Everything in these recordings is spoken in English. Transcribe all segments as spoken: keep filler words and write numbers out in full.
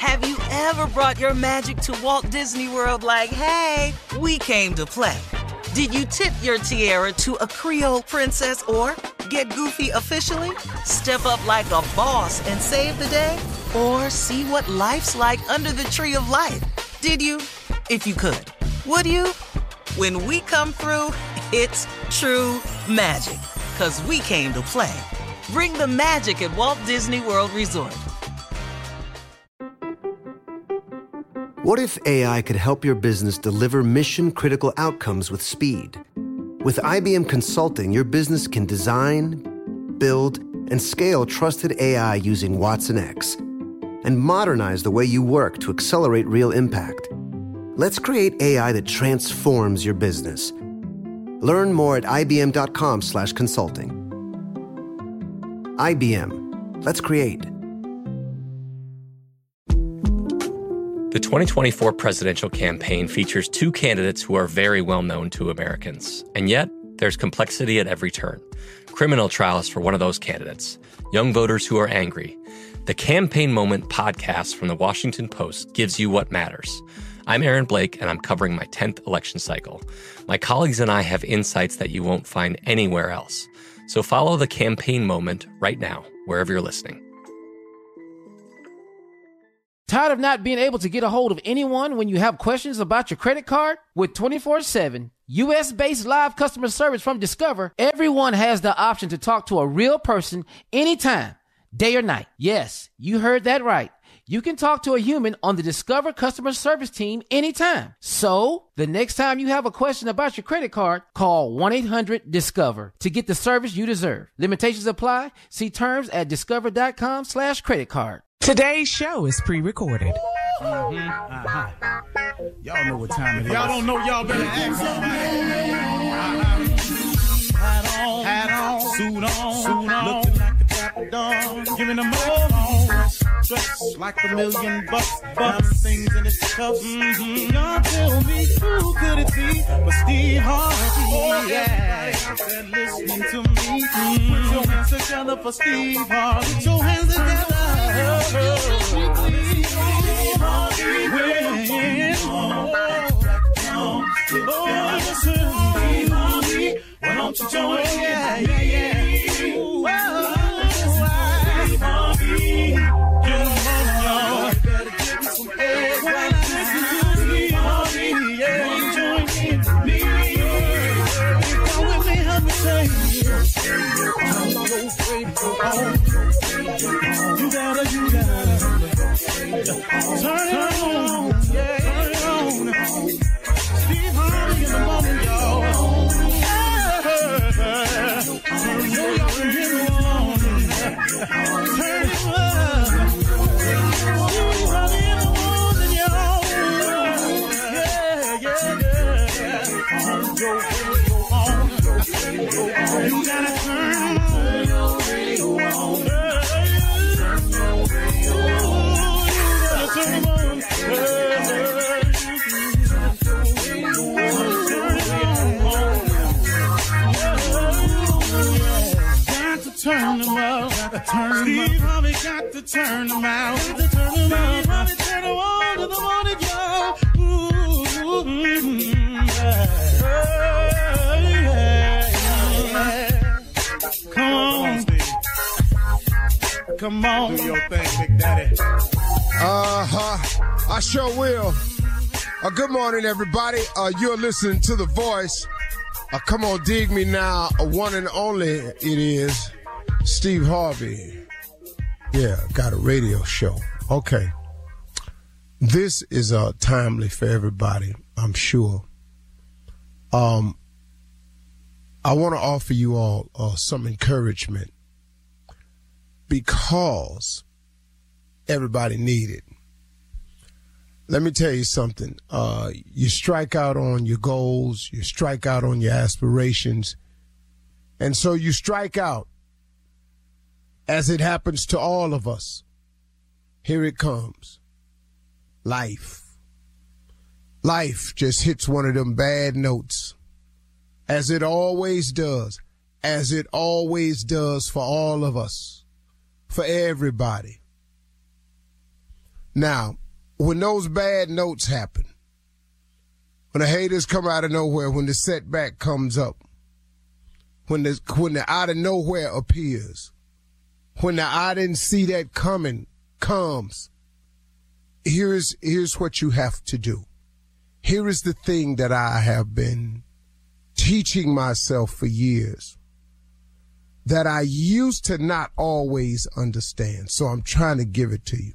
Have you ever brought your magic to Walt Disney World like, hey, we came to play? Did you tip your tiara to a Creole princess or get goofy officially? Step up like a boss and save the day? Or see what life's like under the tree of life? Did you? If you could. Would you? When we come through, it's true magic. 'Cause we came to play. Bring the magic at Walt Disney World Resort. What if A I could help your business deliver mission-critical outcomes with speed? With I B M Consulting, your business can design, build, and scale trusted A I using Watson X and modernize the way you work to accelerate real impact. Let's create A I that transforms your business. Learn more at ibm.com slash consulting. I B M. Let's create. The twenty twenty-four presidential campaign features two candidates who are very well known to Americans. And yet, there's complexity at every turn. Criminal trials for one of those candidates. Young voters who are angry. The Campaign Moment podcast from the Washington Post gives you what matters. I'm Aaron Blake, and I'm covering my tenth election cycle. My colleagues and I have insights that you won't find anywhere else. So follow The Campaign Moment right now, wherever you're listening. Tired of not being able to get a hold of anyone when you have questions about your credit card? With twenty-four seven U S-based live customer service from Discover, everyone has the option to talk to a real person anytime, day or night. Yes, you heard that right. You can talk to a human on the Discover customer service team anytime. So, the next time you have a question about your credit card, call one eight hundred discover to get the service you deserve. Limitations apply. See terms at discover.com slash credit card. Today's show is pre-recorded. Mm-hmm. Uh-huh. Y'all know what time it is. Y'all don't know, y'all better ask somebody. Uh-huh. Hat on, hat on, suit on, suit on, looking like a dapper dawn, giving them all dressed like a million bucks, bucks, things in its cups. Mm-hmm. Y'all tell me who could it be but Steve Harvey? Oh, yeah, out there listening to me. Mm-hmm. Put your hands together for Steve Harvey. Put your hands together. Why don't you join? Yeah, yeah, yeah. Ooh, oh, Steve Harvey. Get him on, y'all. You better give me some head. Why not Steve Harvey? Yeah, you join in me. Come with me, help me say. I'm so afraid to go on. You gotta, you gotta turn it on, yeah, turn it on. Steve Harvey in the moment, y'all. Turn it on, turn it on. Steve Harvey in the morning, y'all. Yeah, yeah, yeah. Turn your radio on. You gotta turn your radio on. Turn them out, turn Steve Harvey got to turn them out, turn them out. Steve Harvey turn them on to the morning, y'all. Ooh, mm-hmm. yeah. Yeah. Come on, Steve. Come on, do your thing, Big Daddy. Uh-huh. I sure will. Uh, good morning, everybody. Uh, you're listening to The Voice. Uh, come on, dig me now. A one and only it is. Steve Harvey. Yeah, got a radio show. Okay. This is uh, timely for everybody, I'm sure. Um, I want to offer you all uh, some encouragement because everybody need it. Let me tell you something. Uh, you strike out on your goals, you strike out on your aspirations, and so you strike out. As it happens to all of us, here it comes. Life. Life just hits one of them bad notes, as it always does, as it always does for all of us, for everybody. Now, when those bad notes happen, when the haters come out of nowhere, when the setback comes up, when the, when the out of nowhere appears, when the I didn't see that coming comes, here's, here's what you have to do. Here is the thing that I have been teaching myself for years that I used to not always understand. So I'm trying to give it to you.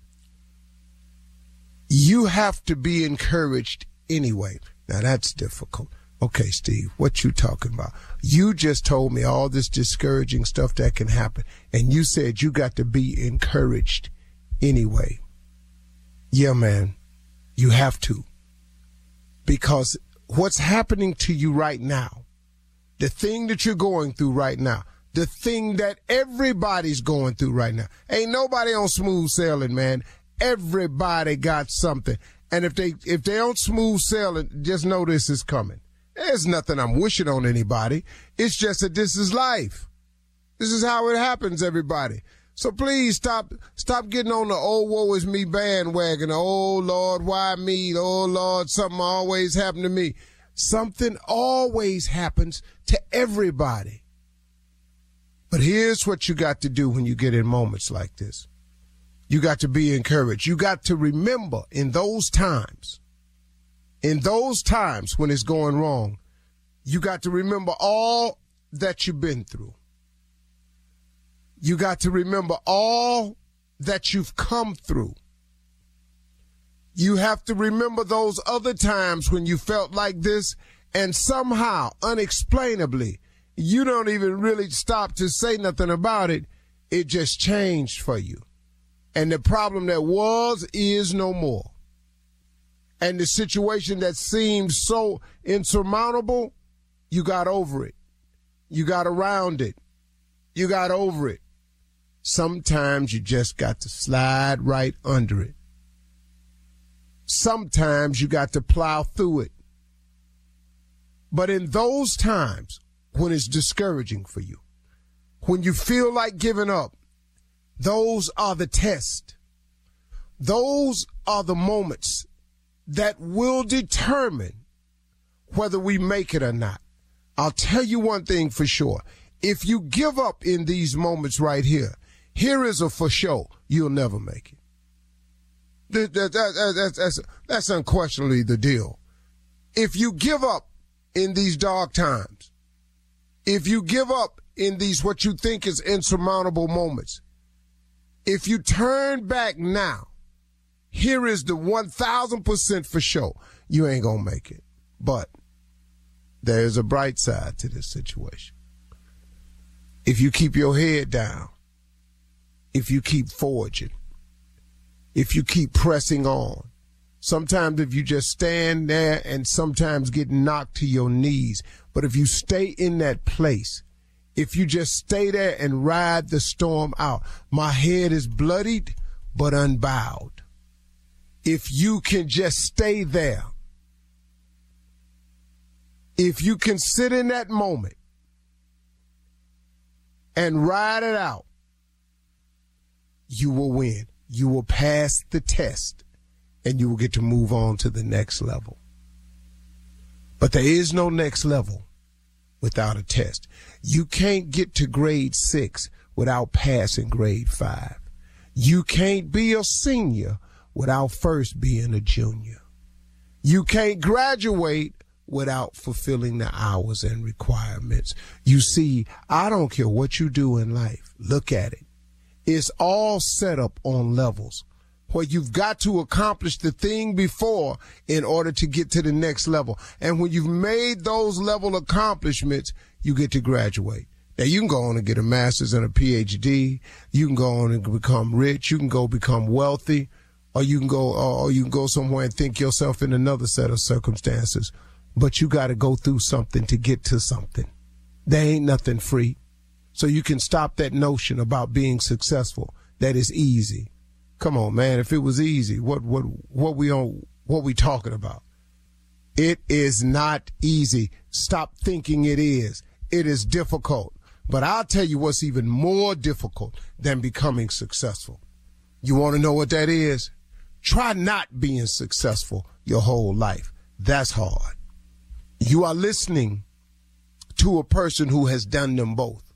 You have to be encouraged anyway. Now that's difficult. Okay, Steve, what you talking about? You just told me all this discouraging stuff that can happen, and you said you got to be encouraged anyway. Yeah, man, you have to. Because what's happening to you right now, the thing that you're going through right now, the thing that everybody's going through right now, ain't nobody on smooth sailing, man. Everybody got something. And if they if they on smooth sailing, just know this is coming. There's nothing I'm wishing on anybody. It's just that this is life. This is how it happens, everybody. So please stop stop getting on the oh, woe is me bandwagon. Oh, Lord, why me? Oh, Lord, something always happened to me. Something always happens to everybody. But here's what you got to do when you get in moments like this. You got to be encouraged. You got to remember in those times, in those times when it's going wrong, you got to remember all that you've been through. You got to remember all that you've come through. You have to remember those other times when you felt like this, and somehow, unexplainably, you don't even really stop to say nothing about it. It just changed for you. And the problem that was is no more. And the situation that seemed so insurmountable, you got over it. You got around it. You got over it. Sometimes you just got to slide right under it. Sometimes you got to plow through it. But in those times when it's discouraging for you, when you feel like giving up, those are the tests. Those are the moments that will determine whether we make it or not. I'll tell you one thing for sure. If you give up in these moments right here, here is a for sure, you'll never make it. That, that, that, that, that's, that's unquestionably the deal. If you give up in these dark times, if you give up in these what you think is insurmountable moments, if you turn back now, here is the one thousand percent for sure, you ain't gonna make it. But there's a bright side to this situation. If you keep your head down, if you keep forging, if you keep pressing on, sometimes if you just stand there and sometimes get knocked to your knees, but if you stay in that place, if you just stay there and ride the storm out, my head is bloodied but unbowed. If you can just stay there, if you can sit in that moment and ride it out, you will win. You will pass the test and you will get to move on to the next level. But there is no next level without a test. You can't get to grade six without passing grade five. You can't be a senior without first being a junior. You can't graduate without fulfilling the hours and requirements. You see, I don't care what you do in life. Look at it. It's all set up on levels where you've got to accomplish the thing before in order to get to the next level. And when you've made those level accomplishments, you get to graduate. Now, you can go on and get a master's and a P H D. You can go on and become rich. You can go become wealthy, or you can go, or you can go somewhere and think yourself in another set of circumstances. But you got to go through something to get to something. There ain't nothing free. So you can stop that notion about being successful. That is easy. Come on, man. If it was easy, what what what we on what we talking about? It is not easy. Stop thinking it is. It is difficult. But I'll tell you what's even more difficult than becoming successful. You want to know what that is? Try not being successful your whole life. That's hard. You are listening to a person who has done them both.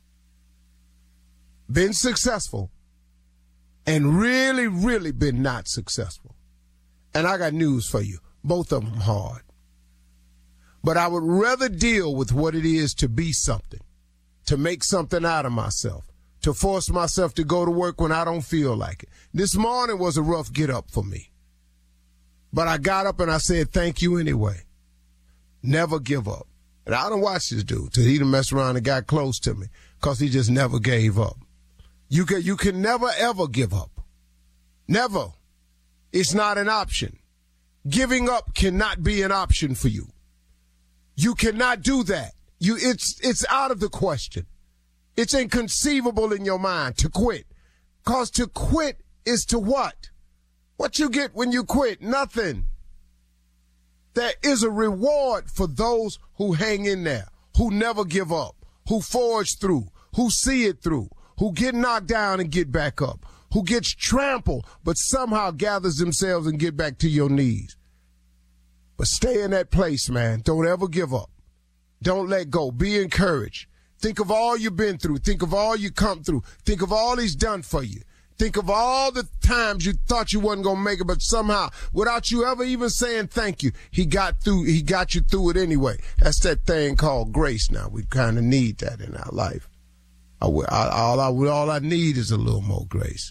Been successful and really, really been not successful. And I got news for you. Both of them hard. But I would rather deal with what it is to be something, to make something out of myself, to force myself to go to work when I don't feel like it. This morning was a rough get up for me. But I got up and I said, thank you anyway. Never give up. And I don't watch this dude till he done messed around and got close to me because he just never gave up. You can, you can never, ever give up. Never. It's not an option. Giving up cannot be an option for you. You cannot do that. You, it's, it's out of the question. It's inconceivable in your mind to quit. Because to quit is to what? What you get when you quit? Nothing. There is a reward for those who hang in there, who never give up, who forge through, who see it through, who get knocked down and get back up, who gets trampled but somehow gathers themselves and get back to your knees. But stay in that place, man. Don't ever give up. Don't let go. Be encouraged. Think of all you've been through. Think of all you come through. Think of all he's done for you. Think of all the times you thought you wasn't going to make it, but somehow, without you ever even saying thank you, he got through, he got you through it anyway. That's that thing called grace now. We kind of need that in our life. I, I, all, I, all I need is a little more grace.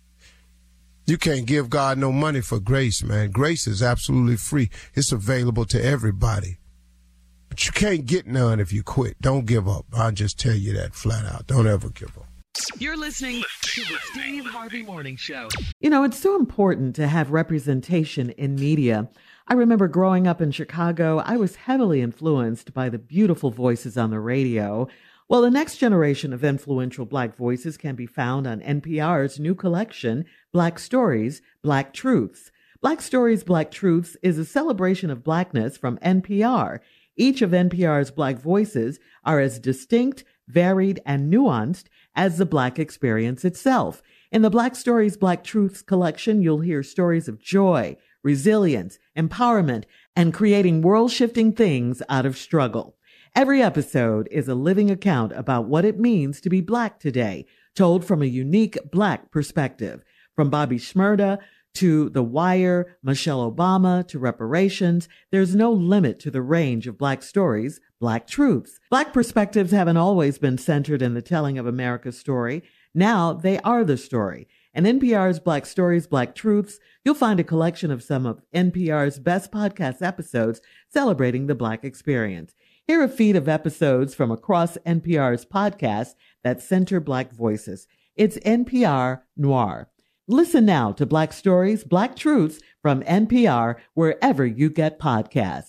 You can't give God no money for grace, man. Grace is absolutely free. It's available to everybody. But you can't get none if you quit. Don't give up. I'll just tell you that flat out. Don't ever give up. You're listening to the Steve Harvey Morning Show. You know, it's so important to have representation in media. I remember growing up in Chicago, I was heavily influenced by the beautiful voices on the radio. Well, the next generation of influential Black voices can be found on N P R's new collection, Black Stories, Black Truths. Black Stories, Black Truths is a celebration of Blackness from N P R. Each of N P R's Black voices are as distinct, varied, and nuanced as the Black experience itself. In the Black Stories, Black Truths collection, you'll hear stories of joy, resilience, empowerment, and creating world-shifting things out of struggle. Every episode is a living account about what it means to be Black today, told from a unique Black perspective. From Bobby Shmurda to The Wire, Michelle Obama to reparations, there's no limit to the range of Black stories, Black truths. Black perspectives haven't always been centered in the telling of America's story. Now they are the story. In N P R's Black Stories, Black Truths, you'll find a collection of some of N P R's best podcast episodes celebrating the Black experience. Hear a feed of episodes from across N P R's podcasts that center Black voices. It's N P R Noir. Listen now to Black Stories, Black Truths from N P R wherever you get podcasts.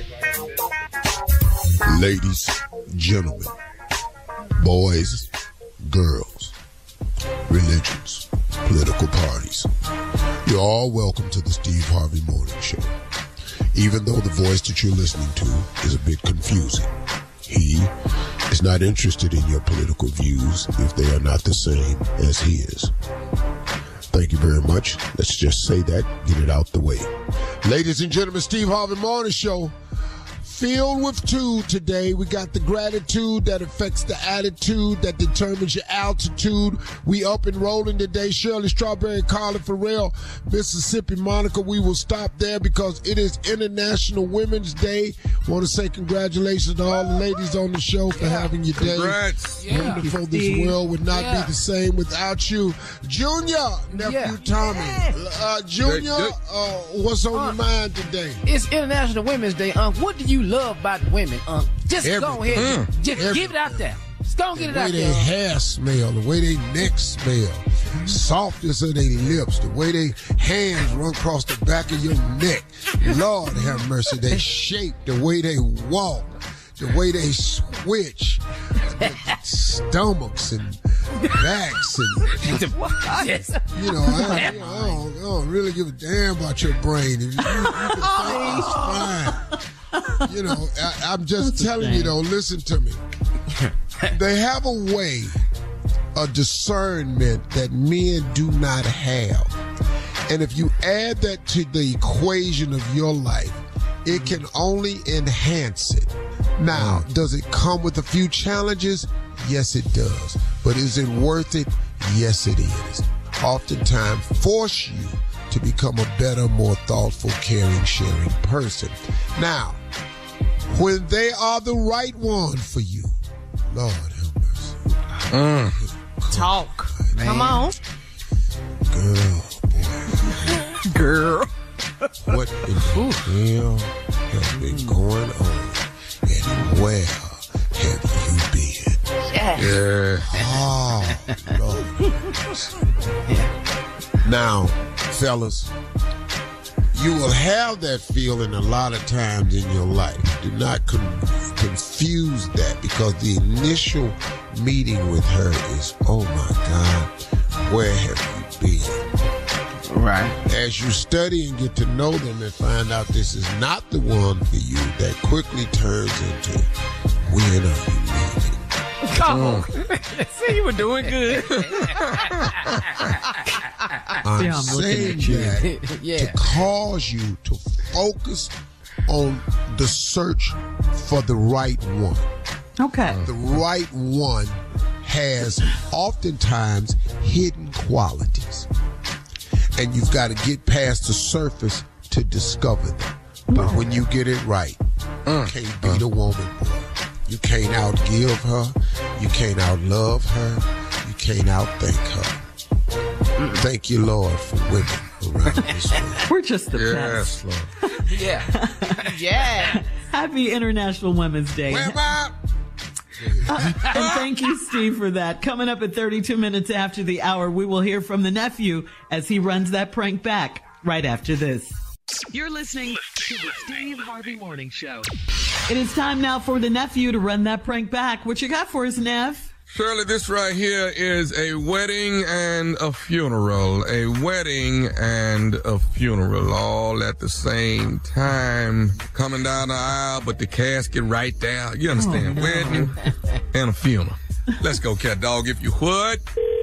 Ladies, gentlemen, boys, girls, religions, political parties, you're all welcome to the Steve Harvey Morning Show. Even though the voice that you're listening to is a bit confusing, he is not interested in your political views if they are not the same as his. Thank you very much. Let's just say that, get it out the way. Ladies and gentlemen, Steve Harvey Morning Show. Filled with two today. We got the gratitude that affects the attitude that determines your altitude. We up and rolling today. Shirley Strawberry, Carla Farrell, Mississippi Monica. We will stop there because it is International Women's Day. Want to say congratulations to all the ladies on the show for yeah. having your day. Congrats. Yeah. Wonderful. This world would not yeah. be the same without you. Junior, nephew yeah. Tommy. Uh, Junior, good, good. Uh, what's on uh, your mind today? It's International Women's Day. Um, what do you love about women? Um, just Everything. Go ahead. Mm. Just Everything. Give it out there. Just go and get it out there. The way their hair smell, the way their neck smell, mm-hmm. softness of their lips, the way their hands run across the back of your neck. Lord have mercy. Their shape, the way they walk, the way they switch, stomachs and backs and you know, I, you know I, don't, I don't really give a damn about your brain. If you, you can think it's fine. You know, I, I'm just That's telling you though, listen to me. They have a way of discernment that men do not have. And if you add that to the equation of your life, it can only enhance it. Now, does it come with a few challenges? Yes, it does. But is it worth it? Yes, it is. Oftentimes force you to become a better, more thoughtful, caring, sharing person. Now, when they are the right one for you, Lord have mercy. Mm. Talk. Man. Come on. Girl, boy. Girl. What in the hell has been going on? And where have you been? Yeah. Yeah. Oh, Lord. Yeah. Now, fellas, you will have that feeling a lot of times in your life. Do not con- confuse that, because the initial meeting with her is, oh my God, where have you been? Right. As you study and get to know them and find out this is not the one for you, that quickly turns into, when are you leaving? Come on. Mm. See, you were doing good. I'm, yeah, I'm saying that yeah. to cause you to focus on the search for the right one. Okay. The right one has oftentimes hidden qualities, and you've got to get past the surface to discover them. But when you get it right, you can't beat a woman, boy. You can't outgive her. You can't outlove her. You can't outthink her. Thank you, Lord, for women around this world. We're just the yes, best. Lord. Yeah. Yeah. Happy International Women's Day. Where am I? Uh, and thank you, Steve, for that. Coming up at thirty-two minutes after the hour, we will hear from the nephew as he runs that prank back right after this. You're listening to the Steve Harvey Morning Show. It is time now for the nephew to run that prank back. What you got for us, Nev? Shirley, this right here is a wedding and a funeral. A wedding and a funeral all at the same time. Coming down the aisle, but the casket right there. You understand? Oh, no. Wedding and a funeral. Let's go, cat dog, if you would.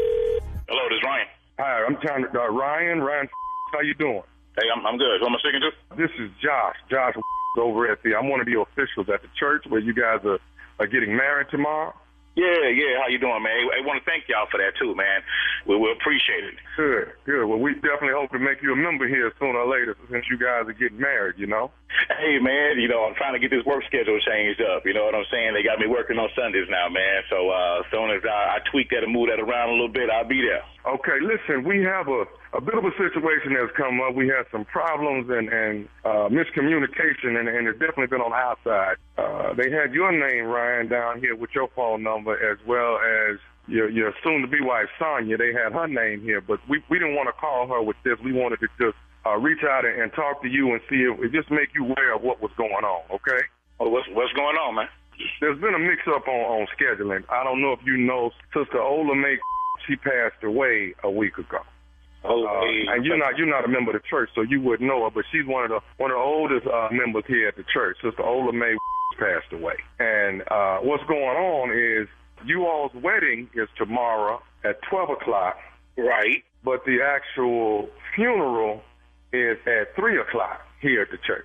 Hello, this is Ryan. Hi, I'm trying to, uh, Ryan. Ryan, how you doing? Hey, I'm, I'm good. Who am I speaking to? This is Josh. Josh over at the, I'm one of the officials at the church where you guys are, are getting married tomorrow. Yeah, yeah. How you doing, man? I want to thank y'all for that, too, man. We will appreciate it. Good, good. Well, we definitely hope to make you a member here sooner or later since you guys are getting married, you know? Hey, man, you know, I'm trying to get this work schedule changed up. You know what I'm saying? They got me working on Sundays now, man. So uh, as soon as I, I tweak that and move that around a little bit, I'll be there. Okay, listen, we have a, a bit of a situation that's come up. We had some problems and, and uh, miscommunication, and, and it's definitely been on our side. Uh, they had your name, Ryan, down here with your phone number, as well as your, your soon-to-be wife, Sonia. They had her name here, but we, we didn't want to call her with this. We wanted to just uh, reach out and, and talk to you and see if it just make you aware of what was going on, okay? Oh, what's, what's going on, man? There's been a mix-up on, on scheduling. I don't know if you know, Sister Ola May, she passed away a week ago. Oh, uh, hey, and you're not you're not a member of the church, so you wouldn't know her. But she's one of the one of the oldest uh, members here at the church. Sister Ola May passed away, and uh, what's going on is you all's wedding is tomorrow at twelve o'clock, right? But the actual funeral is at three o'clock here at the church.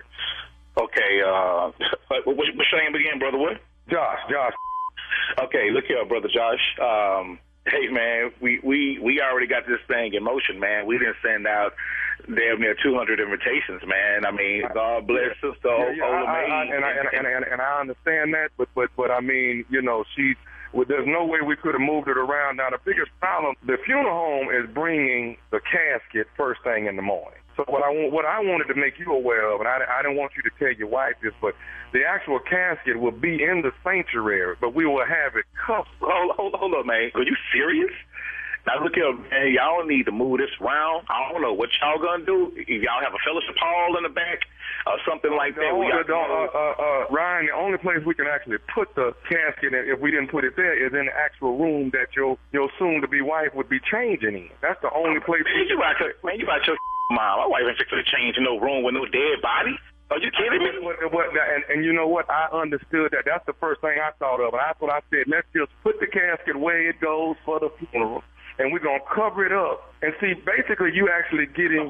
Okay. Uh, what, what's your name again, brother? What? Josh. Josh. Okay, look here, brother Josh. Um, Hey, man, we, we, we already got this thing in motion, man. We didn't send out damn near two hundred invitations, man. I mean, God bless Sister yeah, yeah, Ola I, May. I, and, I, and, and, and I understand that, but, but, but I mean, you know, she, well, there's no way we could have moved it around. Now, the biggest problem, the funeral home is bringing the casket first thing in the morning. So what I, what I wanted to make you aware of, and I, I didn't want you to tell your wife this, but the actual casket will be in the sanctuary, but we will have it covered. Hold, hold, hold up, man. Are you serious? Now, look here, man. Y'all need to move this around. I don't know what y'all going to do. If y'all have a fellowship hall in the back or something like that. No, we got no, uh, uh, uh, Ryan, the only place we can actually put the casket, in, if we didn't put it there, is in the actual room that your your soon-to-be wife would be changing in. That's the only place. Man, you about to, man, you about your mom. My wife ain't fixing to change in no room with no dead body. Are you kidding me? What, what, and, and you know what? I understood that. That's the first thing I thought of. And that's what I said. Let's just put the casket where it goes for the funeral. and we're going to cover it up. And see, basically, you actually getting...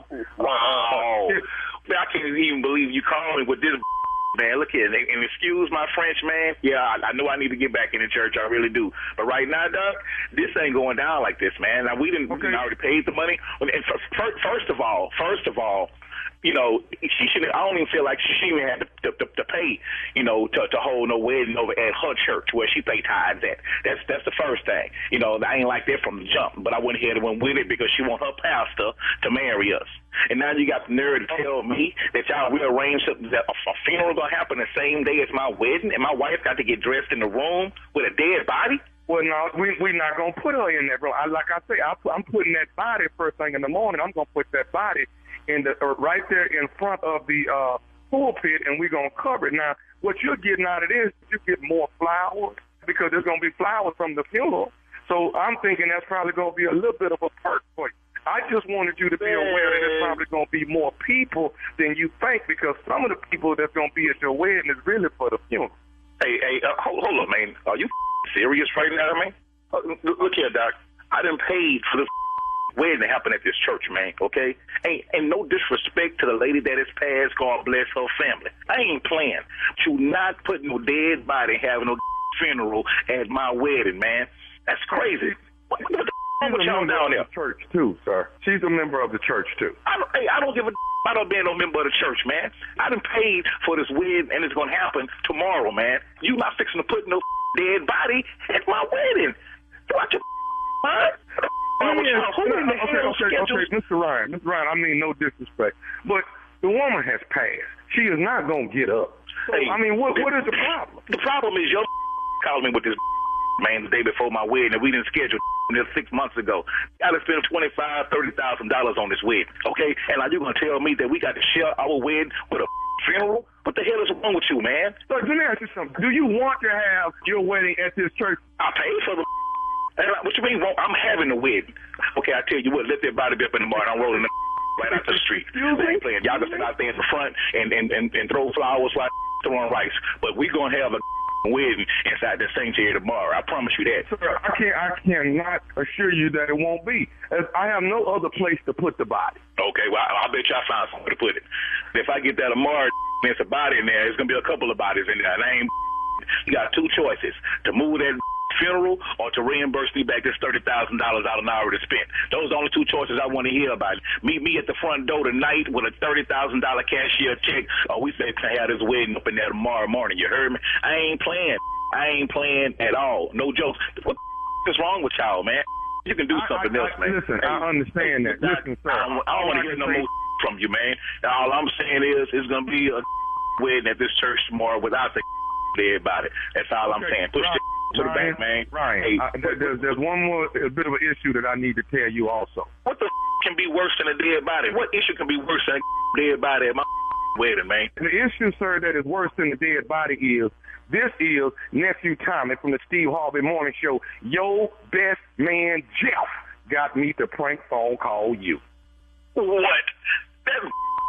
Wow. Man, I can't even believe you calling with this, man. Look here, and, and excuse my French, man. Yeah, I, I know I need to get back in the church. I really do. But right now, Doc, this ain't going down like this, man. Now, we didn't, okay. we already paid the money. And first, first of all, first of all, you know, she shouldn't. I don't even feel like she even had to, to, to pay, you know, to, to hold no wedding over at her church where she pay tithes at. That's that's the first thing. You know, I ain't like that from the jump, but I went ahead and went with it because she want her pastor to marry us. And now you got the nerve to tell me that y'all rearranged something, that a, a funeral gonna happen the same day as my wedding, and my wife got to get dressed in the room with a dead body. Well, no, we we not gonna put her in there, bro. I, like I say, I, I'm putting that body first thing in the morning. I'm gonna put that body in the uh, right there in front of the uh, pulpit, and we're gonna cover it. Now, what you're getting out of this, you get more flowers because there's gonna be flowers from the funeral. So I'm thinking that's probably gonna be a little bit of a perk for you. I just wanted you to be aware that there's probably gonna be more people than you think, because some of the people that's gonna be at your wedding is really for the funeral. Hey, hey, uh, hold, hold up, man. Are you serious right now, man? Uh, look here, Doc. I done paid for this wedding to happen at this church, man, okay? Ain't, and no disrespect to the lady that is passed, God bless her family. I ain't playing. You not putting no dead body having no funeral at my wedding, man. That's crazy. What, what the She's what a y'all member down of there? the church, too, sir. She's a member of the church, too. I don't, hey, I don't give a I don't be no member of the church, man. I done paid for this wedding, and it's going to happen tomorrow, man. You not fixing to put no dead body at my wedding. Watch your mind. Oh, yeah. Okay, okay, okay, okay, Mister Ryan, Mister Ryan, I mean no disrespect, but the woman has passed. She is not going to get up. So, hey, I mean, what what is the problem? The problem is your called me with this man the day before my wedding, and we didn't schedule this six months ago. I done spent twenty-five thousand dollars, thirty thousand dollars on this wedding, okay? And are you going to tell me that we got to share our wedding with a funeral? What the hell is wrong with you, man? So let me ask you something. Do you want to have your wedding at this church? I paid for the and what you mean? Well, I'm having a wedding. Okay, I tell you what, let that body be up in the morning. I'm rolling the right out the street. I ain't playing. Y'all can sit out there in the front and, and, and, and throw flowers while throwing rice. But we going to have a wedding inside the sanctuary tomorrow. I promise you that. Sir, I can't. I cannot assure you that it won't be. As I have no other place to put the body. Okay, well, I, I bet y'all find somewhere to put it. If I get that tomorrow, there's a body in there. There's going to be a couple of bodies in there. And I ain't. You got two choices: to move that funeral or to reimburse me back this thirty thousand dollars I done already spent. Those are the only two choices I want to hear about. Meet me at the front door tonight with a thirty thousand dollars cashier check, or we say to have this wedding up in there tomorrow morning. You heard me? I ain't playing. I ain't playing at all. No jokes. What the is wrong with y'all, man? You can do something I, I, else, man. Listen, hey, I understand hey, that. Listen, sir. I don't, I don't want to hear no more from you, man. All I'm saying is it's going to be a wedding at this church tomorrow without the everybody. That's all okay, I'm saying. Push Ryan, the to the back, man. Ryan, hey, I, there's, there's one more, a bit of an issue that I need to tell you also. What the can be worse than a dead body? What issue can be worse than a dead body at my wedding, man? The issue, sir, that is worse than the dead body is, this is Nephew Tommy from the Steve Harvey Morning Show. Your best man, Jeff, got me to prank phone call you. What? That's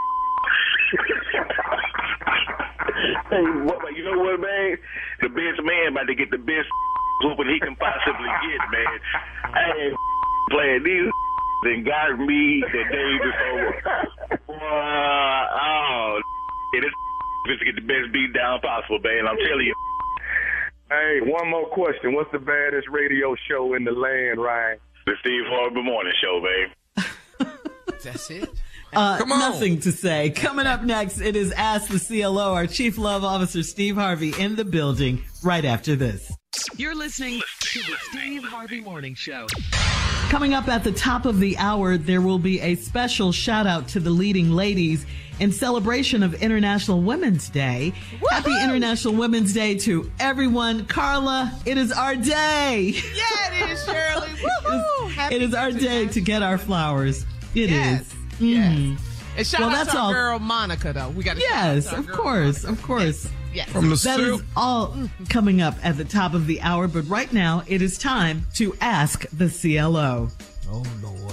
hey, what, you know what, man? The best man about to get the best whooping he can possibly get, man. I ain't playing these and got me the day before. Uh, oh, yeah, this is to get the best beat down possible, man. I'm telling you. Hey, one more question. What's the baddest radio show in the land, Ryan? The Steve Harvey Morning Show, babe. That's it. Uh, nothing to say. Coming up next, it is Ask the C L O, our Chief Love Officer, Steve Harvey, in the building right after this. You're listening to the Steve Harvey Morning Show. Coming up at the top of the hour, there will be a special shout out to the leading ladies in celebration of International Women's Day. Woo-hoo! Happy International Women's Day to everyone. Carla, it is our day. Yeah, it is, Shirley. Woo-hoo! It is, it is our day to get our flowers. It yes. is. Yes. Mm. And shout well, out that's to our all. girl Monica, though. We got to yes, of course, Monica. of course. Yes. Yes. From the that is all coming up at the top of the hour. But right now, it is time to ask the C L O. Oh Lord!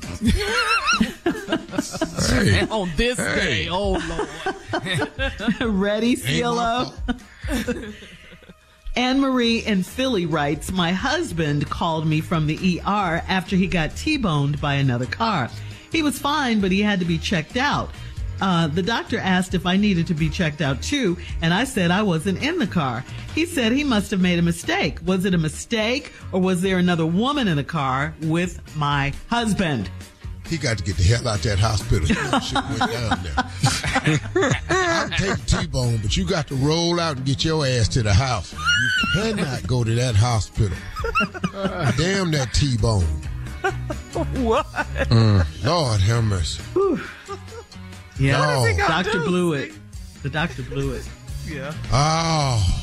Hey. On this Hey. day, oh Lord! Ready, C L O? Anne Marie in Philly writes, my husband called me from the E R after he got T-boned by another car. He was fine, but he had to be checked out. Uh, the doctor asked if I needed to be checked out too, and I said I wasn't in the car. He said he must have made a mistake. Was it a mistake, or was there another woman in the car with my husband? He got to get the hell out that hospital. Shit went down there. I'll take T-bone, but you got to roll out and get your ass to the house. You cannot go to that hospital. Damn that T-bone. What? Mm. Lord have mercy. Yeah, No. Doctor blew it. The doctor blew it. Yeah. Oh.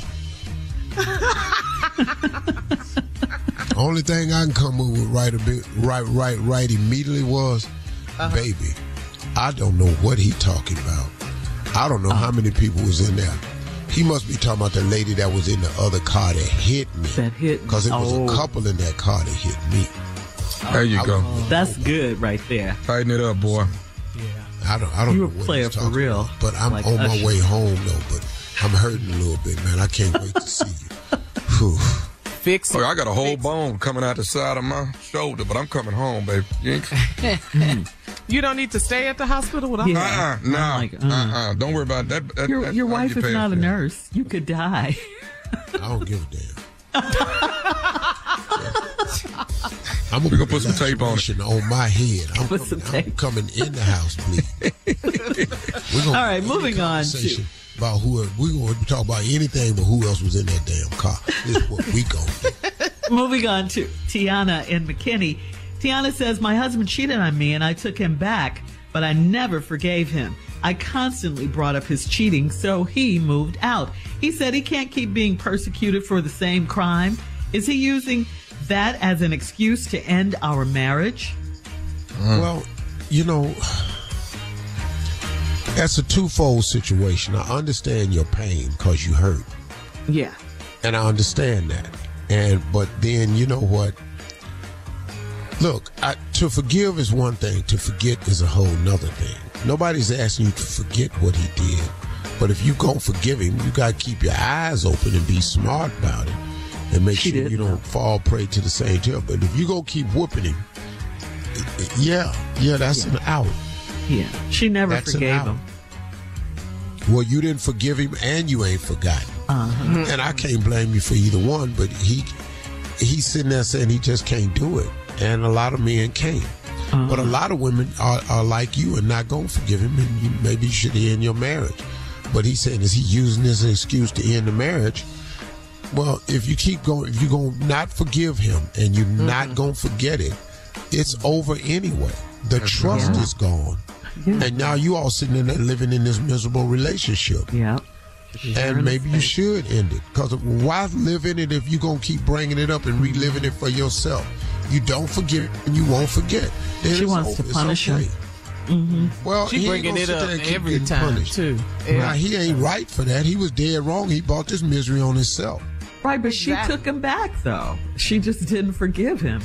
Only thing I can come up with right a bit, right, right, right immediately was, uh-huh. baby, I don't know what he talking about. I don't know uh-huh. how many people was in there. He must be talking about the lady that was in the other car that hit me. That hit me. Because it was oh. a couple in that car that hit me. There you I, go. I That's good right there. Tighten it up, boy. Yeah. I don't. I don't You're know a what player he's for talking real. about, but I'm Like on my Usher. way home though. But I'm hurting a little bit, man. I can't wait to see you. Whew. Fix it. Oh, I got a whole bone coming out the side of my shoulder, but I'm coming home, baby. You, ain't... You don't need to stay at the hospital with us. Yeah. Uh-uh, no, I'm like, uh. uh-uh. Don't worry about that. that Your, that, your I'll wife get is paid not for a that. nurse. You could die. I don't give a damn. I'm gonna, We're gonna put some tape on it on my head. I'm, Put coming, some I'm tape. coming in the house, please. We're gonna All right, have moving a on to- conversation about who we're going to talk about anything, but who else was in that damn car? This is what we gonna do. Moving on to Tiana in McKinney. Tiana says, my husband cheated on me and I took him back, but I never forgave him. I constantly brought up his cheating, so he moved out. He said he can't keep being persecuted for the same crime. Is he using that as an excuse to end our marriage? Mm. Well, you know, that's a twofold situation. I understand your pain because you hurt. Yeah. And I understand that. And but then you know what? Look, I, to forgive is one thing. To forget is a whole nother thing. Nobody's asking you to forget what he did. But if you gonna forgive him, you gotta keep your eyes open and be smart about it. And make She sure did. you don't fall prey to the same tail. But if you gonna keep whooping him, yeah, yeah, that's Yeah. an out. Yeah. She never That's an forgave out. him. Well, you didn't forgive him and you ain't forgotten. Uh-huh. And I can't blame you for either one, but he he's sitting there saying he just can't do it. And a lot of men can't. Uh-huh. But a lot of women are, are like you and not going to forgive him, and you, maybe you should end your marriage. But he's saying, is he using this as an excuse to end the marriage? Well, if you keep going, if you're going to not forgive him and you're mm-hmm. not going to forget it, it's over anyway. The That's trust right. is gone. Yeah. And now you all sitting in there living in this miserable relationship. Yeah. And maybe you should end it. Because why live in it if you're going to keep bringing it up and reliving it for yourself? You don't forget and you won't forget. Then She it's wants over. to punish okay. him. Mm-hmm. Well, She he bringing ain't it gonna sit up there and keep every getting time, punished. too. Yeah. Yeah. Now, he ain't right for that. He was dead wrong. He brought this misery on himself. Right, but Exactly. she took him back, though. She just didn't forgive him.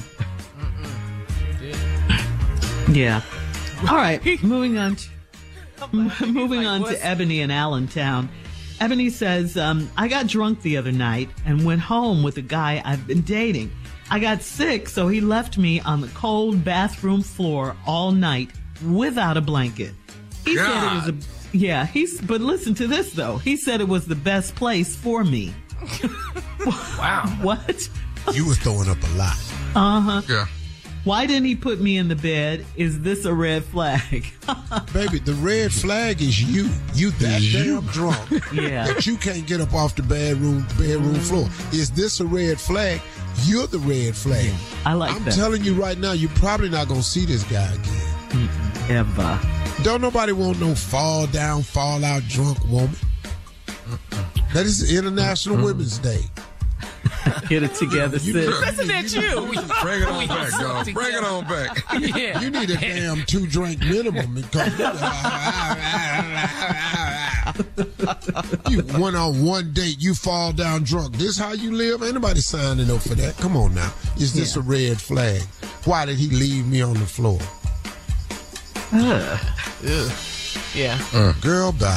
Yeah. All right, moving on to, moving on to Ebony in Allentown. Ebony says, um, I got drunk the other night and went home with a guy I've been dating. I got sick, so he left me on the cold bathroom floor all night without a blanket. He God. said it was a, yeah, he's, but listen to this though. He said it was the best place for me. Wow. What? You was throwing up a lot. Uh-huh. Yeah. Why didn't he put me in the bed? Is this a red flag? Baby, the red flag is you. You that damn drunk Yeah. that you can't get up off the bedroom bedroom floor. Is this a red flag? You're the red flag. I like I'm that. telling you right now, you're probably not going to see this guy again. Ever. Don't nobody want no fall down, fall out drunk woman. That is International Women's Day. Get it together, sis. Isn't that you? Bring it on back, dog. Bring it on back. Yeah. You need a damn two drink minimum because you went on one date, you fall down drunk. This how you live? Ain't nobody signing up for that. Come on now. Is this Yeah. a red flag? Why did he leave me on the floor? Ugh. Yeah. Uh, girl, bye.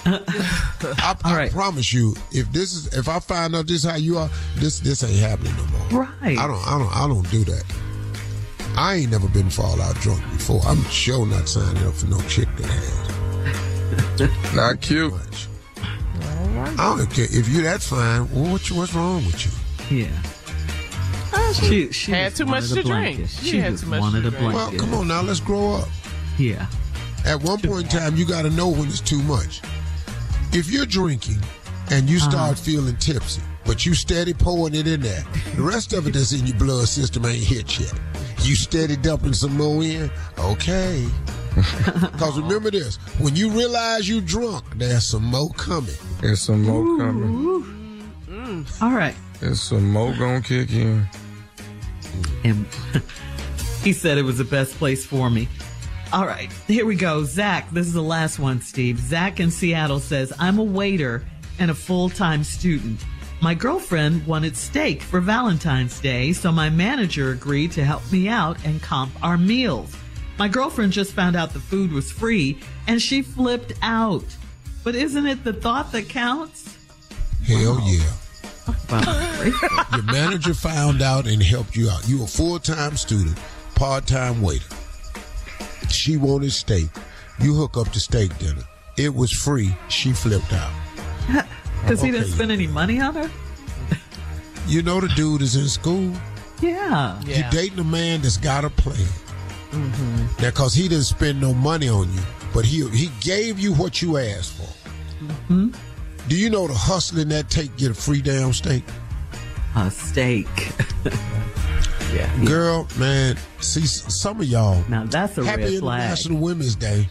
I, I right. promise you, if this is if I find out this is how you are, this this ain't happening no more. Right. I don't I don't I don't do that. I ain't never been fall out drunk before. I'm sure not signing up for no chick that has. Not cute. Much. I don't care if you that fine. Well, what's what's wrong with you? Yeah. She, she had just too much wanted to a drink. blanket. She She had just too much wanted to a drink. Well, blanket. come on now, let's grow up. Yeah. At one point in time, you got to know when it's too much. If you're drinking and you start Uh-huh. feeling tipsy, but you steady pouring it in there, the rest of it that's in your blood system ain't hit yet. You steady dumping some more in, okay. Because remember this, when you realize you drunk, there's some more coming. There's some more Ooh. coming. Mm. All right. There's some more gonna kick in. And he said it was the best place for me. All right, here we go. Zach, this is the last one, Steve. Zach in Seattle says, I'm a waiter and a full-time student. My girlfriend wanted steak for Valentine's Day, so my manager agreed to help me out and comp our meals. My girlfriend just found out the food was free, and she flipped out. But isn't it the thought that counts? Hell Wow. yeah. Wow. Your manager found out and helped you out. You a full-time student, part-time waiter. She wanted steak. You hook up the steak dinner. It was free. She flipped out. Because he didn't Okay. spend any money on her? You know the dude is in school. Yeah. Yeah. You're dating a man that's got a plan. Mm-hmm. Now, because he didn't spend no money on you, but he he gave you what you asked for. Mm-hmm. Do you know the hustling that take get a free damn steak? A steak. Yeah. Girl, man, see, s- some of y'all, Now that's a happy red flag. International Women's Day.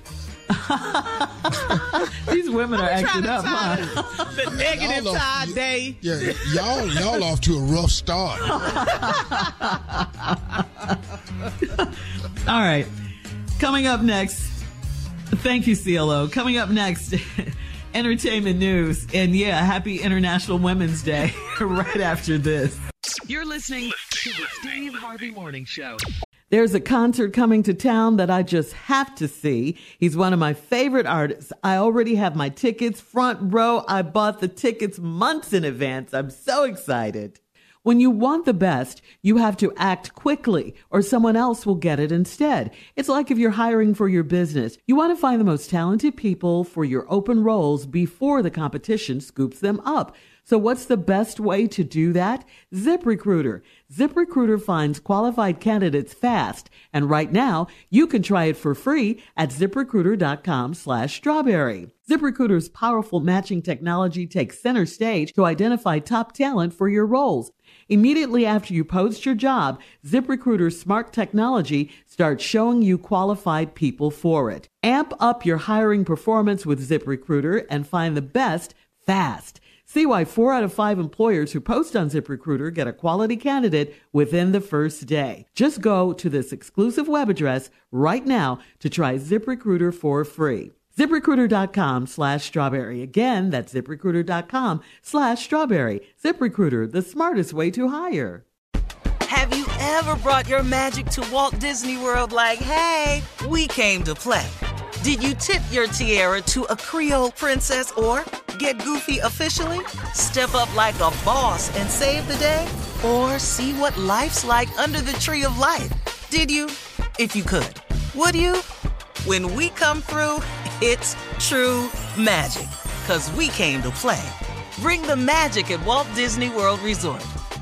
These women are I'm acting trying up, to huh? tie the negative Y'all tie off- day. Yeah, y'all, y'all off to a rough start. All right. Coming up next, thank you, C L O. Coming up next, entertainment news. And yeah, happy International Women's Day right after this. You're listening to the Steve Harvey Morning Show. There's a concert coming to town that I just have to see. He's one of my favorite artists. I already have my tickets front row. I bought the tickets months in advance. I'm so excited. When you want the best, you have to act quickly or someone else will get it instead. It's like if you're hiring for your business. You want to find the most talented people for your open roles before the competition scoops them up. So what's the best way to do that? ZipRecruiter. ZipRecruiter finds qualified candidates fast. And right now, you can try it for free at ZipRecruiter.com slash strawberry. ZipRecruiter's powerful matching technology takes center stage to identify top talent for your roles. Immediately after you post your job, ZipRecruiter's smart technology starts showing you qualified people for it. Amp up your hiring performance with ZipRecruiter and find the best fast. See why four out of five employers who post on ZipRecruiter get a quality candidate within the first day. Just go to this exclusive web address right now to try ZipRecruiter for free. ZipRecruiter.com slash strawberry. Again, that's ZipRecruiter.com slash strawberry. ZipRecruiter, the smartest way to hire. Have you ever brought your magic to Walt Disney World like, hey, we came to play? Did you tip your tiara to a Creole princess or get goofy officially? Step up like a boss and save the day? Or see what life's like under the tree of life? Did you? If you could. Would you? When we come through, it's true magic. 'Cause we came to play. Bring the magic at Walt Disney World Resort.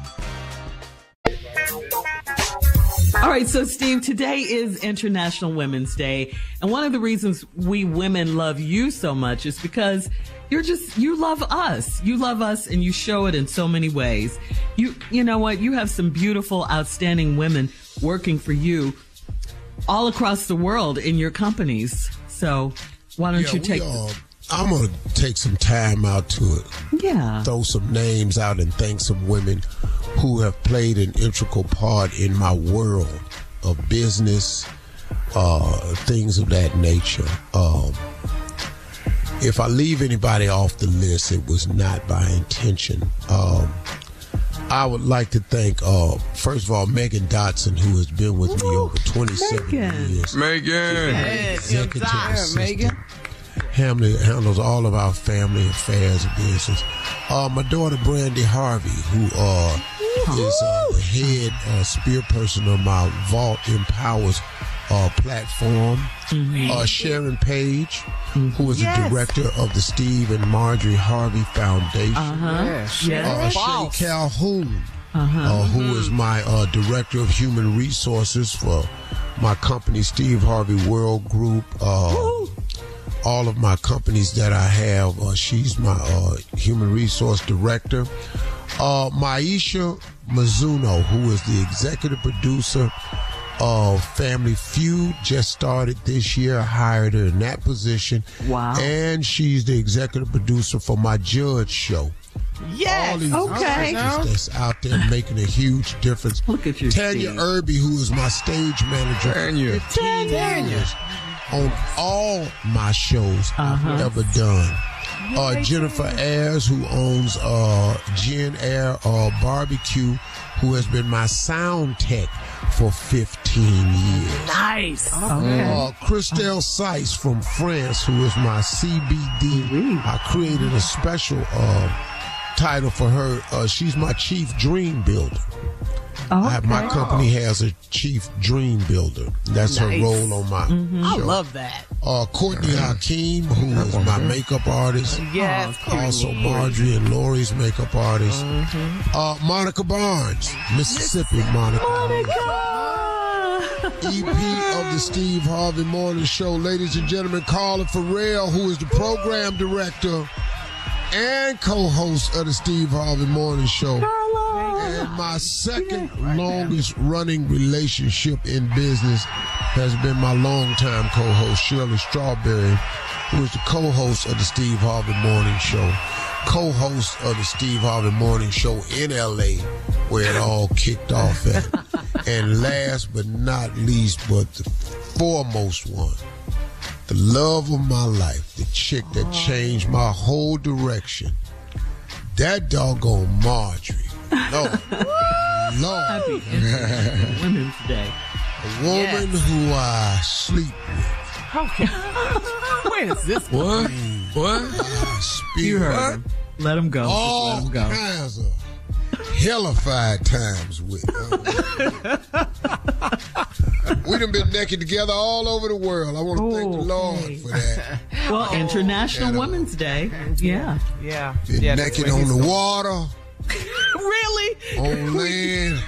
All right, so Steve, today is International Women's Day. And one of the reasons we women love you so much is because you're just, you love us. You love us and you show it in so many ways. You, you know what? You have some beautiful, outstanding women working for you all across the world in your companies. So why don't Yeah, you we take... are- I'm going to take some time out to it. Yeah. Throw some names out and thank some women who have played an integral part in my world of business, uh, things of that nature. Um, if I leave anybody off the list, it was not by intention. Um, I would like to thank, uh, first of all, Megan Dotson, who has been with me over twenty-seven Megan. years. Megan. Yes, Executive Megan. assistant. Hamley handles all of our family affairs and business. Uh, my daughter, Brandy Harvey, who uh, is uh, the head uh, spear person of my Vault Empowers uh, platform. Mm-hmm. Uh, Sharon Page, mm-hmm. who is yes. the director of the Steve and Marjorie Harvey Foundation. Uh-huh. Yes. Yes. Uh, Shay Calhoun, uh-huh. uh, who mm-hmm. is my uh, director of human resources for my company, Steve Harvey World Group. Uh, all of my companies that I have, uh, she's my uh, human resource director. Uh, Maisha Mizuno, who is the executive producer of Family Feud, just started this year. I hired her in that position. Wow. And she's the executive producer for my Judge show. Yes. All these okay. that's out there making a huge difference. Look at you, Tanya Steve. Irby, who is my stage manager. Tanya. Tanya. On all my shows uh-huh. I've ever done. Uh, Jennifer Ayers, who owns uh, Jen Air uh, Barbecue, who has been my sound tech for fifteen years. Nice. Okay. Uh, Christelle Seiss from France, who is my C B D. Oui. I created a special uh, title for her. Uh, she's my chief dream builder. Okay. I have, my company has a chief dream builder. That's nice. her role on my mm-hmm. show. I love that. Uh, Courtney Hakeem, who is my makeup artist. Yes. Also Marjorie and Lori's makeup artist. Mm-hmm. Uh, Monica Barnes, Mississippi Monica. Monica! E P of the Steve Harvey Morning Show. Ladies and gentlemen, Carla Farrell, who is the program director and co-host of the Steve Harvey Morning Show. Carla! And my second longest running relationship in business has been my longtime co-host, Shirley Strawberry, who is the co-host of the Steve Harvey Morning Show, co-host of the Steve Harvey Morning Show in L A, where it all kicked off at. And last but not least, but the foremost one, the love of my life, the chick that changed my whole direction, that doggone Marjorie. Lord, Lord. Happy International Women's Day. A woman yes. who I sleep with. Okay. Where is this? What? What? You heard what? him. Let him go. All Let him go. kinds of hellified times with. We done been naked together all over the world. I want to oh, thank the Lord okay. for that. Well, oh, International and, uh, Women's Day. Yeah. Yeah. Been yeah, naked on the water. Really? On land.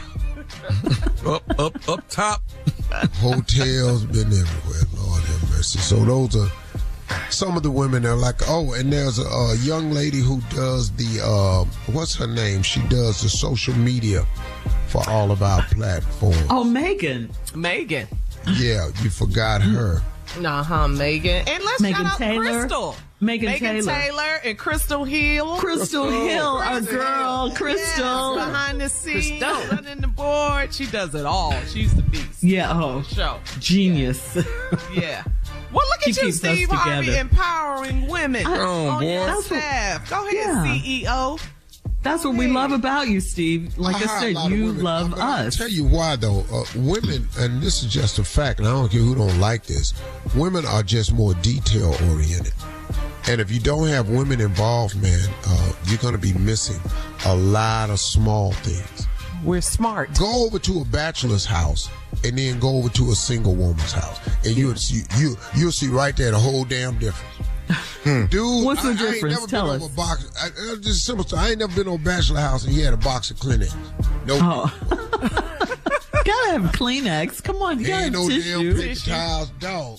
up, up, up top. Hotels, been everywhere. Lord have mercy. So those are some of the women that are like, oh, and there's a, a young lady who does the, uh, what's her name? She does the social media for all of our platforms. Oh, Megan. Megan. Yeah, you forgot her. Uh-huh, Megan. And let's Megan shout out Taylor. Crystal. Megan, Megan Taylor. Taylor and Crystal Hill. Crystal Hill, our girl, Crystal. Yes, behind the scenes, Crystal. running the board. She does it all. She's the beast. Yeah, oh. Show. Genius. Yeah. Well, look at she you, Steve Harvey, empowering women I, oh, on boy. your staff. Go ahead, yeah. C E O. That's what we love about you, Steve. Like I, I said, you love I'll us. I'll tell you why, though. Uh, women, and this is just a fact, and I don't care who don't like this, women are just more detail-oriented. And if you don't have women involved, man, uh, you're going to be missing a lot of small things. We're smart. Go over to a bachelor's house and then go over to a single woman's house. And you'll see, you, you'll see right there the whole damn difference. Hmm. Dude, what's the I, difference? I ain't never Tell been us. Over a box, I, I, just simple stuff. I ain't never been on a bachelor house and he had a box of Kleenex. Nope. Oh. Gotta have Kleenex. Come on, you gotta ain't have no tissue. damn paper towels, dog.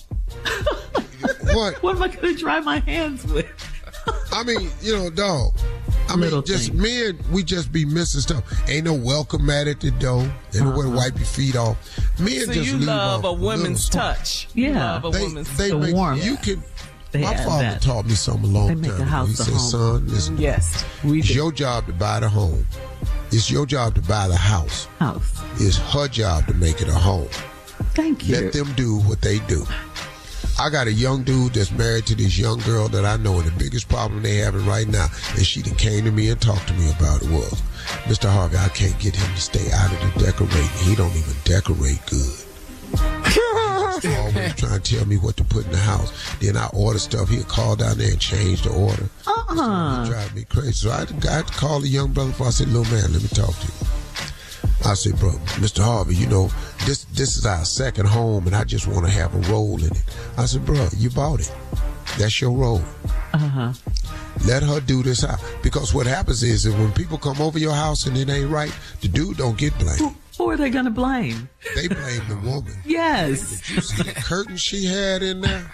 What? What am I gonna dry my hands with? I mean, you know, dog. I Little mean, just things. men, we just be missing stuff. Ain't no welcome mat at the door. Ain't no uh-huh. way to wipe your feet off. Men so just you leave love off a woman's touch. Yeah. You love a they, woman's they the make, warmth. You can. They my add father that. taught me something a long They make time the ago. house He the said, home. son, listen. Yes, we It's do. your job to buy the home. It's your job to buy the house. House. It's her job to make it a home. Thank you. Let them do what they do. I got a young dude that's married to this young girl that I know, and the biggest problem they having right now, and she done came to me and talked to me about it, was, Mister Harvey, I can't get him to stay out of the decorating. He don't even decorate good. Mister always trying to tell me what to put in the house. Then I order stuff. He'll call down there and change the order. Uh-uh. It drive me crazy. So I had, to, I had to call the young brother. I said, little man, let me talk to you. I said, bro, Mister Harvey, you know, this this is our second home, and I just want to have a role in it. I said, bro, you bought it. That's your role. Uh-huh. Let her do this out. Because what happens is that when people come over your house and it ain't right, the dude don't get blamed. Who, who are they going to blame? They blame the woman. Yes. Did you see the curtain she had in there?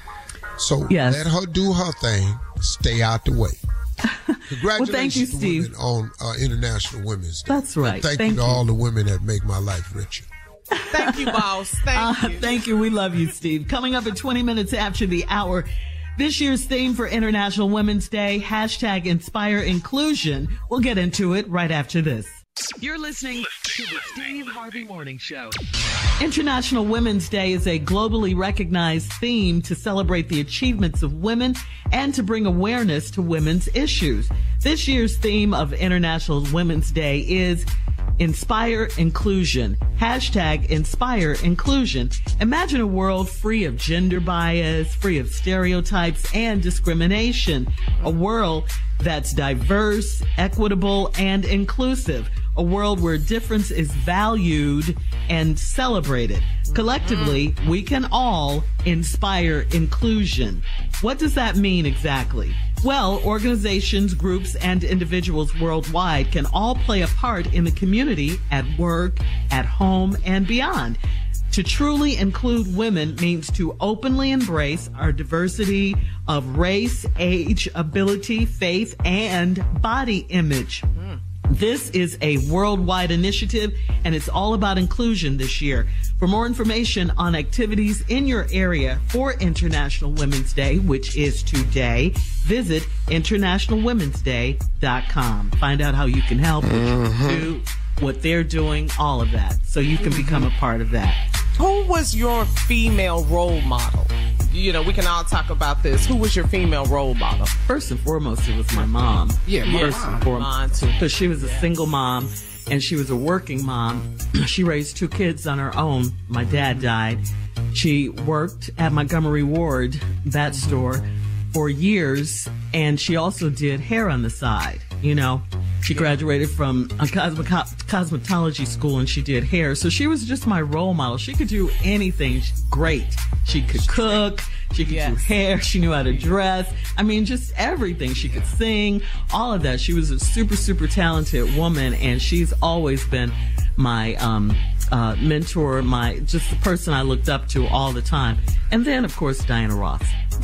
So yes. Let her do her thing. Stay out the way. Congratulations well, thank you, to Steve. women on uh, International Women's Day. That's right. And thank, thank you to you. all the women that make my life richer. Thank you, boss. Thank uh, you. Thank you. We love you, Steve. Coming up at twenty minutes after the hour, this year's theme for International Women's Day, hashtag Inspire Inclusion. We'll get into it right after this. You're listening to the Steve Harvey Morning Show. International Women's Day is a globally recognized theme to celebrate the achievements of women and to bring awareness to women's issues. This year's theme of International Women's Day is Inspire Inclusion. Hashtag Inspire Inclusion. Imagine a world free of gender bias, free of stereotypes and discrimination. A world that's diverse, equitable, and inclusive. A world where difference is valued and celebrated. Collectively, we can all inspire inclusion. What does that mean exactly? Well, organizations, groups, and individuals worldwide can all play a part in the community, at work, at home, and beyond. To truly include women means to openly embrace our diversity of race, age, ability, faith, and body image. Mm. This is a worldwide initiative, and it's all about inclusion this year. For more information on activities in your area for International Women's Day, which is today, visit international women's day dot com. Find out how you can help, what Mm-hmm. you can do, what they're doing, all of that, so you can become a part of that. Who was your female role model? You know, we can all talk about this. Who was your female role model? First and foremost, it was my mom. Yeah, First mom. and foremost. Mine too. Because she was a single mom and she was a working mom. She raised two kids on her own. My dad died. She worked at Montgomery Ward, that store, for years, and she also did hair on the side, you know. She graduated from a cosmo- cosmetology school and she did hair. So she was just my role model. She could do anything great. She could cook. She could yes. do hair. She knew how to dress. I mean, just everything. She could sing, all of that. She was a super, super talented woman, and she's always been my um, uh, mentor, my just the person I looked up to all the time. And then, of course, Diana Ross.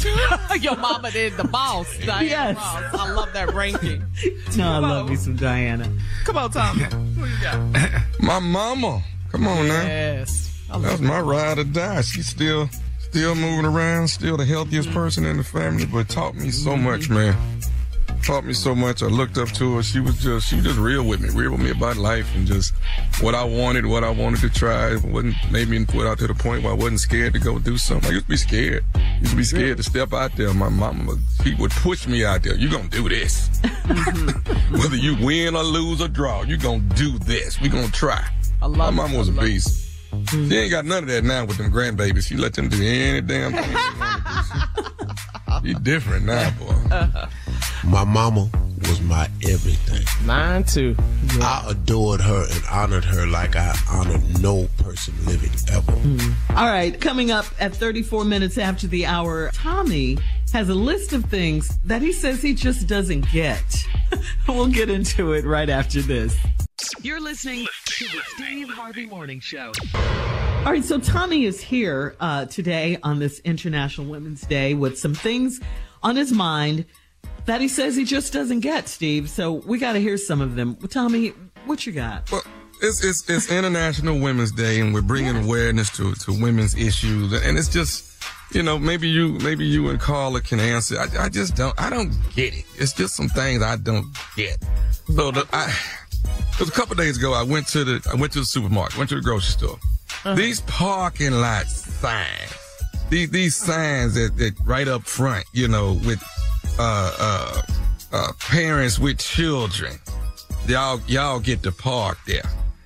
Your mama did the boss, Diana yes. Ross. I love that ranking. No, I love me some Diana. Come on, Tommy. Who you got? My mama. Come on now. Yes. That was my ride or die. She's still still moving around, still the healthiest person in the family, but taught me so much, man. Taught me so much. I looked up to her. She was just she was just real with me, real with me about life and just what I wanted, what I wanted to try. Wasn't made me put out to the point where I wasn't scared to go do something. I used to be scared. I used to be scared to step out there. My mama, she would push me out there. You gonna do this. Whether you win or lose or draw, you gonna do this. We gonna try. I love My mama was a beast. It. She ain't got none of that now with them grandbabies. She let them do any damn thing they want to do. She different now, boy. My mama was my everything. Mine too. Yeah. I adored her and honored her like I honored no person living ever. Mm-hmm. All right, coming up at thirty-four minutes after the hour, Tommy has a list of things that he says he just doesn't get. We'll get into it right after this. You're listening to the Steve Harvey Morning Show. All right, so Tommy is here uh, today on this International Women's Day with some things on his mind that he says he just doesn't get, Steve. So we got to hear some of them. Tommy, what you got? Well, it's it's, it's International Women's Day, and we're bringing yeah. awareness to, to women's issues, and it's just, you know, maybe you maybe you and Carla can answer. I, I just don't I don't get it. It's just some things I don't get. So the, I. It was a couple of days ago. I went to the I went to the supermarket, went to the grocery store. Uh-huh. These parking lot signs, these these signs that, that right up front, you know, with uh, uh, uh, parents with children, y'all y'all get to park there.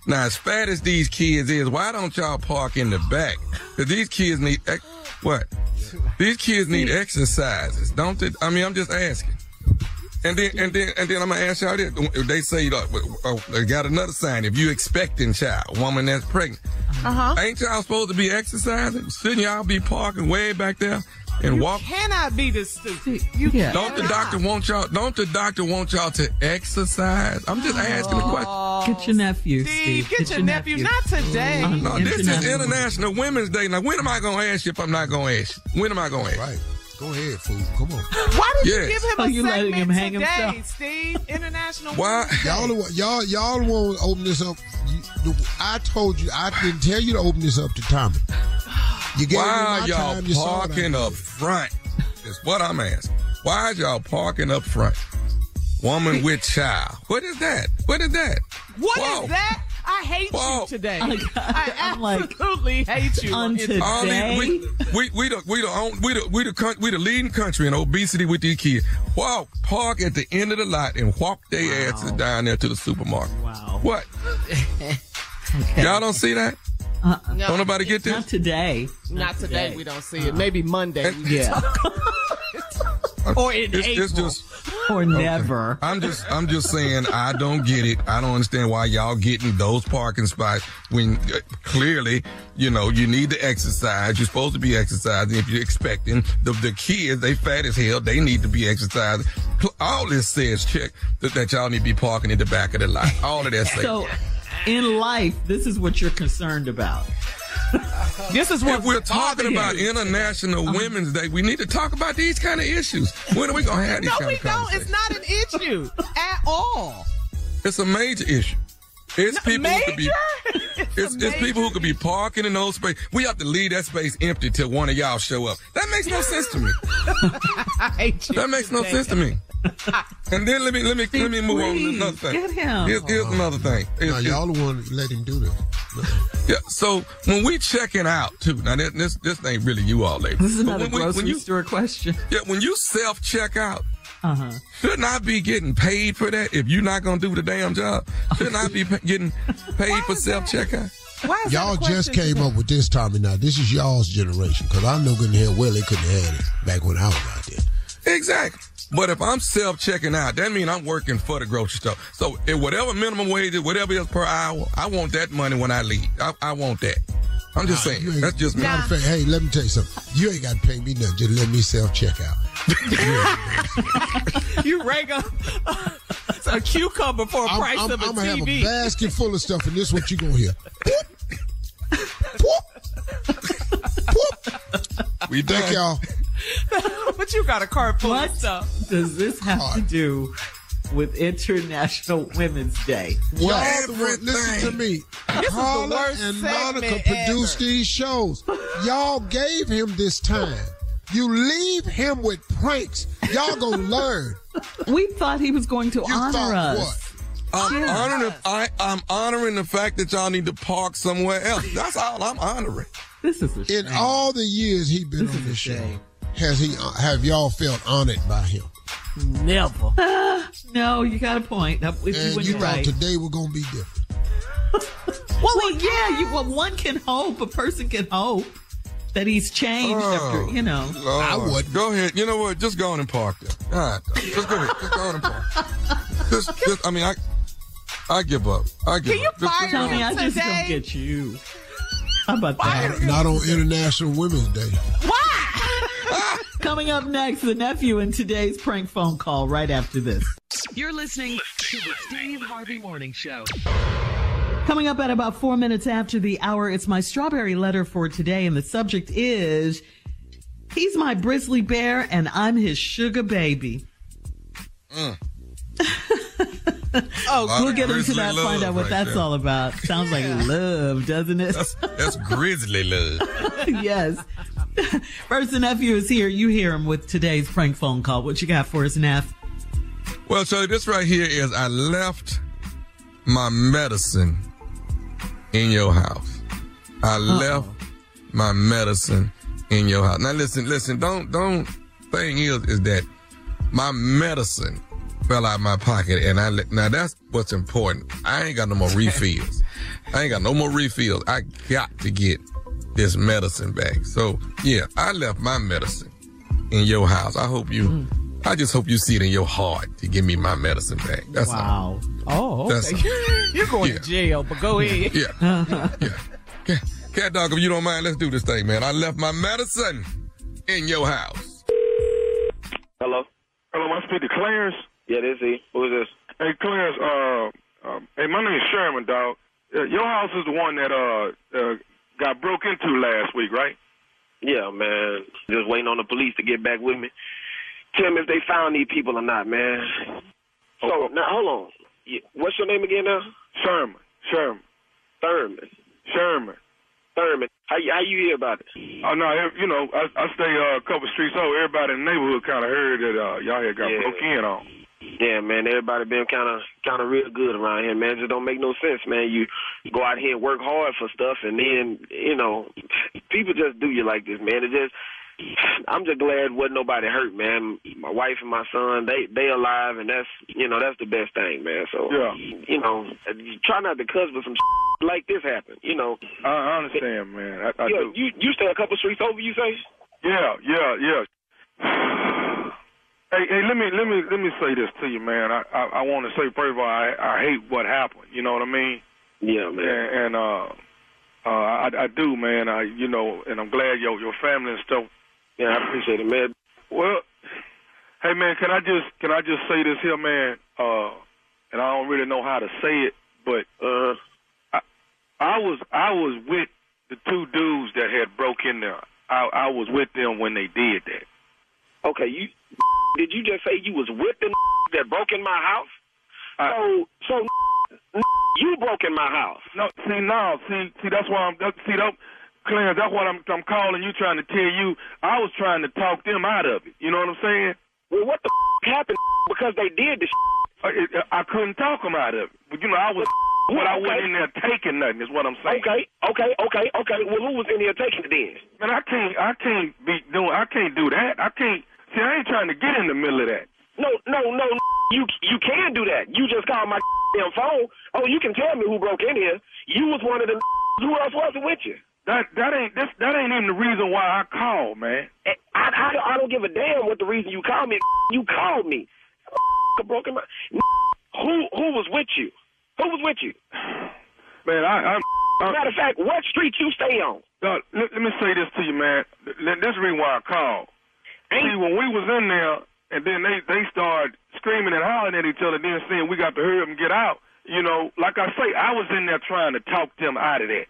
Now, as fat as these kids is, why don't y'all park in the back? Because these kids need, ex- what? These kids need exercises, don't they? I mean, I'm just asking. And then, and then, and then I'm gonna ask y'all this. They say, uh, uh, they got another sign. If you expecting child, woman that's pregnant, Uh-huh. ain't y'all supposed to be exercising? Shouldn't y'all be parking way back there and You walk? cannot be this stupid. You Don't cannot. the doctor want y'all? Don't the doctor want y'all to exercise? I'm just asking the question. Get your nephew, Steve, Steve. get, your, nephew. Not today. On No, this is International International Women's Day. Now, when am I gonna ask you if I'm not gonna ask you? When am I gonna ask? Right. Go ahead, fool. Come on. Why did Yes. you give him Oh, a you letting segment him hang today, himself? Steve? International Why? Women's Day. Y'all, the one- y'all, y'all want to open this up. You, the, I told you, I didn't tell you to open this up to Tommy. You gave me Why my y'all time. You saw it. parking up front? Is what I'm asking. Why is y'all parking up front? Woman with child. What is that? What is that? What is Whoa. that? I hate Whoa. you today. I- I I'm like, absolutely hate you. on It's- today? All these, we, we, we, the, we, the, own- we, the, we, the, coun- we the leading country in obesity with these kids. Walk, park at the end of the lot and walk their asses down there to the supermarket. Wow. What? Okay. Y'all don't see that? Uh, No, Don't nobody get this? not today. Not today. We don't see it. Maybe Monday. we Yeah. Or in It's, April. it's just. Or never. I'm just, I'm just saying, I don't get it. I don't understand why y'all getting those parking spots when uh, clearly, you know, you need to exercise. You're supposed to be exercising. If you're expecting the, the kids, they fat as hell. They need to be exercising. All this says check that, that y'all need to be parking in the back of the lot. All of that says. So, in life, this is what you're concerned about. This is what If we're talking about International Women's Day, we need to talk about these kind of issues. When are we going to have these No, kind we of don't. conversations? It's not an issue at all. It's a major issue. It's No, people who could be. major? It's, it's people who could be parking in those spaces. We have to leave that space empty till one of y'all show up. That makes no sense to me. I hate you. That makes no today. sense to me. And then let me let me let me move on to another thing. Get him. Here's, here's another thing. Here's- Now, here's- y'all the one that let him do this. yeah. So when we checking out too, now this this, this ain't really you all, ladies. This is But another when we- grocery when you, store question. yeah, when you self check out, Uh-huh. shouldn't I be getting paid for that? If you're not gonna do the damn job, shouldn't I be pa- getting paid for self checkout? Why is that a Y'all just question came today? up with this, Tommy. Now, this is y'all's generation, because I know good and hell well they couldn't have had it back when I was out there. Exactly. But if I'm self-checking out, that means I'm working for the grocery store. So if whatever minimum wage is, whatever is per hour, I want that money when I leave. I, I want that. I'm just Nah, saying. you ain't- That's just me. Matter of fact, hey, let me tell you something. You ain't got to pay me nothing. Just let me self-check out. You rang up a cucumber for a I'm, price I'm, of a I'm gonna T V. have a basket full of stuff, and this is what you gonna hear. We Thank done. y'all. But you got a cart full What of stuff. does this have to do with International Women's Day? Y'all the one, listen to me. This is the Carla worst and segment Monica produce ever. these shows. Y'all gave him this time. You leave him with pranks. Y'all gonna learn. We thought he was going to You honor thought us. what? I'm Yeah. honoring. I, I'm honoring the fact that y'all need to park somewhere else. That's all I'm honoring. This is a shame. In all the years he been This on is a the show, shame. has he? uh, Have y'all felt honored by him? Never. No, you got a point. I'm with you And when you you're thought right. today was gonna be different. Well, yeah, you, well, one can hope. A person can hope that he's changed Oh, after, you know. Lord. I would. Go ahead. You know what? Just go on and park there. All right. Just go ahead. Just go on and park. Just, just, I mean, I, I give up. I give Can you up. Just- fire just go Tony, on. I just Today? don't get you. How about that? Not on International Women's Day. Coming up next, the nephew in today's prank phone call right after this. You're listening to the Steve Harvey Morning Show. Coming up at about four minutes after the hour, it's my strawberry letter for today, and the subject is, he's my grizzly bear and I'm his sugar baby. Mm. Oh, Lot We'll of get into grizzly that, find love out what right that's there. all about. Sounds like love, doesn't it? That's, that's grizzly love. Yes. First, the nephew is here. You hear him with today's prank phone call. What you got for us, Neff? Well, so this right here is I left my medicine in your house. I Uh-oh. left my medicine in your house. Now listen, listen, don't, don't, thing is, is that my medicine fell out my pocket and I, let- now that's what's important. I ain't got no more refills. I ain't got no more refills. I got to get this medicine back. So, yeah, I left my medicine in your house. I hope you, mm. I just hope you see it in your heart to give me my medicine back. That's wow. all. Oh, okay. That's all. You're going yeah. to jail, but go ahead. Yeah. yeah. Cat, Cat Dog, if you don't mind, let's do this thing, man. I left my medicine in your house. Hello? Hello, I speak to Clarence? Yeah, this is he. Who is this? Hey, Clarence, uh, um, hey, my name is Sherman, dog. Uh, your house is the one that uh, uh got broke into last week, right? Yeah, man. Just waiting on the police to get back with me. Tell me if they found these people or not, man. So, oh. now, hold on. What's your name again now? Sherman. Sherman. Thurman. Sherman. Thurman. How you, how you hear about it? Oh, no, you know, I, I stay uh, a couple streets over. Everybody in the neighborhood kind of heard that uh, y'all had got yeah. broke in on. Yeah, man, everybody been kind of kind of real good around here, man. It just don't make no sense, man. You, you go out here and work hard for stuff, and then, you know, people just do you like this, man. It just, I'm just glad wasn't nobody hurt, man. My wife and my son, they they alive, and that's, you know, that's the best thing, man. So, yeah. you know, try not to cuss, but some like this happen, you know. I, I understand, man. I, I yeah, do. You, you stay a couple streets over, you say? Yeah, yeah, yeah. Hey, hey, let me let me let me say this to you, man. I I, I want to say first of all, I, I hate what happened. You know what I mean? Yeah, man. And, and uh, uh, I, I do, man. I you know, and I'm glad your your family and stuff. Yeah, I appreciate it, man. Well, hey, man, can I just can I just say this here, man? Uh, and I don't really know how to say it, but uh, I I was I was with the two dudes that had broke in there. I I was with them when they did that. Okay, you. Did you just say you was with the that broke in my house? I, so, so you broke in my house. No, see, no, see, see, that's why I'm, that, see, that, Clarence, that's what I'm, I'm calling you, trying to tell you. I was trying to talk them out of it. You know what I'm saying? Well, what the happened? Because they did the I, it, I couldn't talk them out of it. But, you know, I was, well, I okay. wasn't in there taking nothing, is what I'm saying. Okay, okay, okay, okay. Well, who was in there taking it then? Man, I can't, I can't be doing, I can't do that. I can't. See, I ain't trying to get in the middle of that. No, no, no, you you can do that. You just called my damn phone. Oh, you can tell me who broke in here. You was one of the who else was it with you? That that ain't this, that ain't even the reason why I called, man. I, I, I don't give a damn what the reason you called me. You called me. Broke in my. Who who was with you? Who was with you? Man, I. I'm, I'm, Matter of fact, what street you stay on? Uh, let, let me say this to you, man. This is the reason why I called. See, when we was in there, and then they, they started screaming and hollering at each other, then saying we got to hurry up and get out. You know, like I say, I was in there trying to talk them out of that.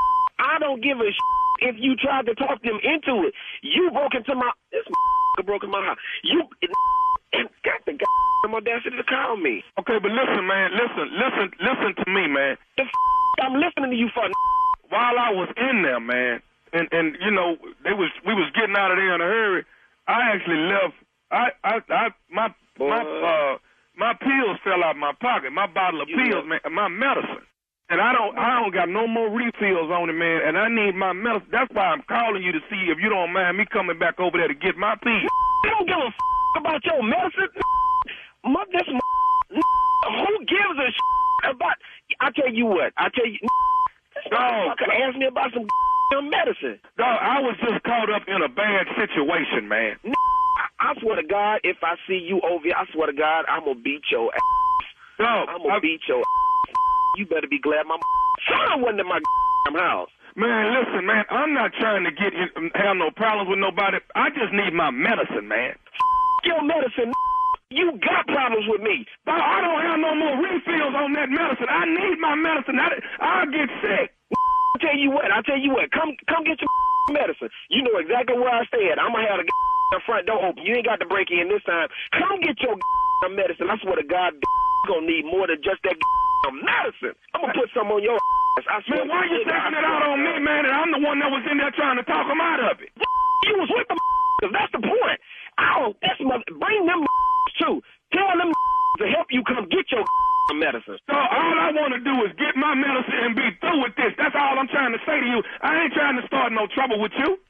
I don't give a sh- if you tried to talk them into it. You broke into my this broke in my house. You and got the goddamn audacity to call me. Okay, but listen, man, listen, listen, listen to me, man. The f- I'm listening to you for. While I was in there, man, and and you know they was we was getting out of there in a hurry. I actually left. I, I, I, my, Boy. my, uh, my pills fell out of my pocket. My bottle of you pills, man, my medicine, and I don't, I don't got no more refills on it, man. And I need my medicine. That's why I'm calling you to see if you don't mind me coming back over there to get my pills. I don't give a f- about your medicine. My, this, who gives a sh- about? I tell you what. I tell you. No, could ask me about some medicine. No, I was just caught up in a bad situation, man. I swear to God, if I see you over here, I swear to God, I'm gonna beat your ass. No, I'm gonna I... beat your ass. You better be glad my son wasn't in my house. Man, listen, man, I'm not trying to get in, have no problems with nobody. I just need my medicine, man. Your medicine. You got problems with me. But I don't have no more refills on that medicine. I need my medicine. I, I'll get sick. I tell you what. I tell you what. Come, come get your medicine. You know exactly where I stay at. I'm gonna have the front door open. You ain't got to break in this time. Come get your medicine. I swear to God, you gonna need more than just that medicine. I'm gonna put some on your ass. I swear. Man, why you taking it out on me, man? And I'm the one that was in there trying to talk him out of it. You was with them. That's the point. Oh, that's mother. Bring them too. Tell them to help you come get your medicine. So all I want to do is get my medicine and be through with this. That's all I'm trying to say to you. I ain't trying to start no trouble with you.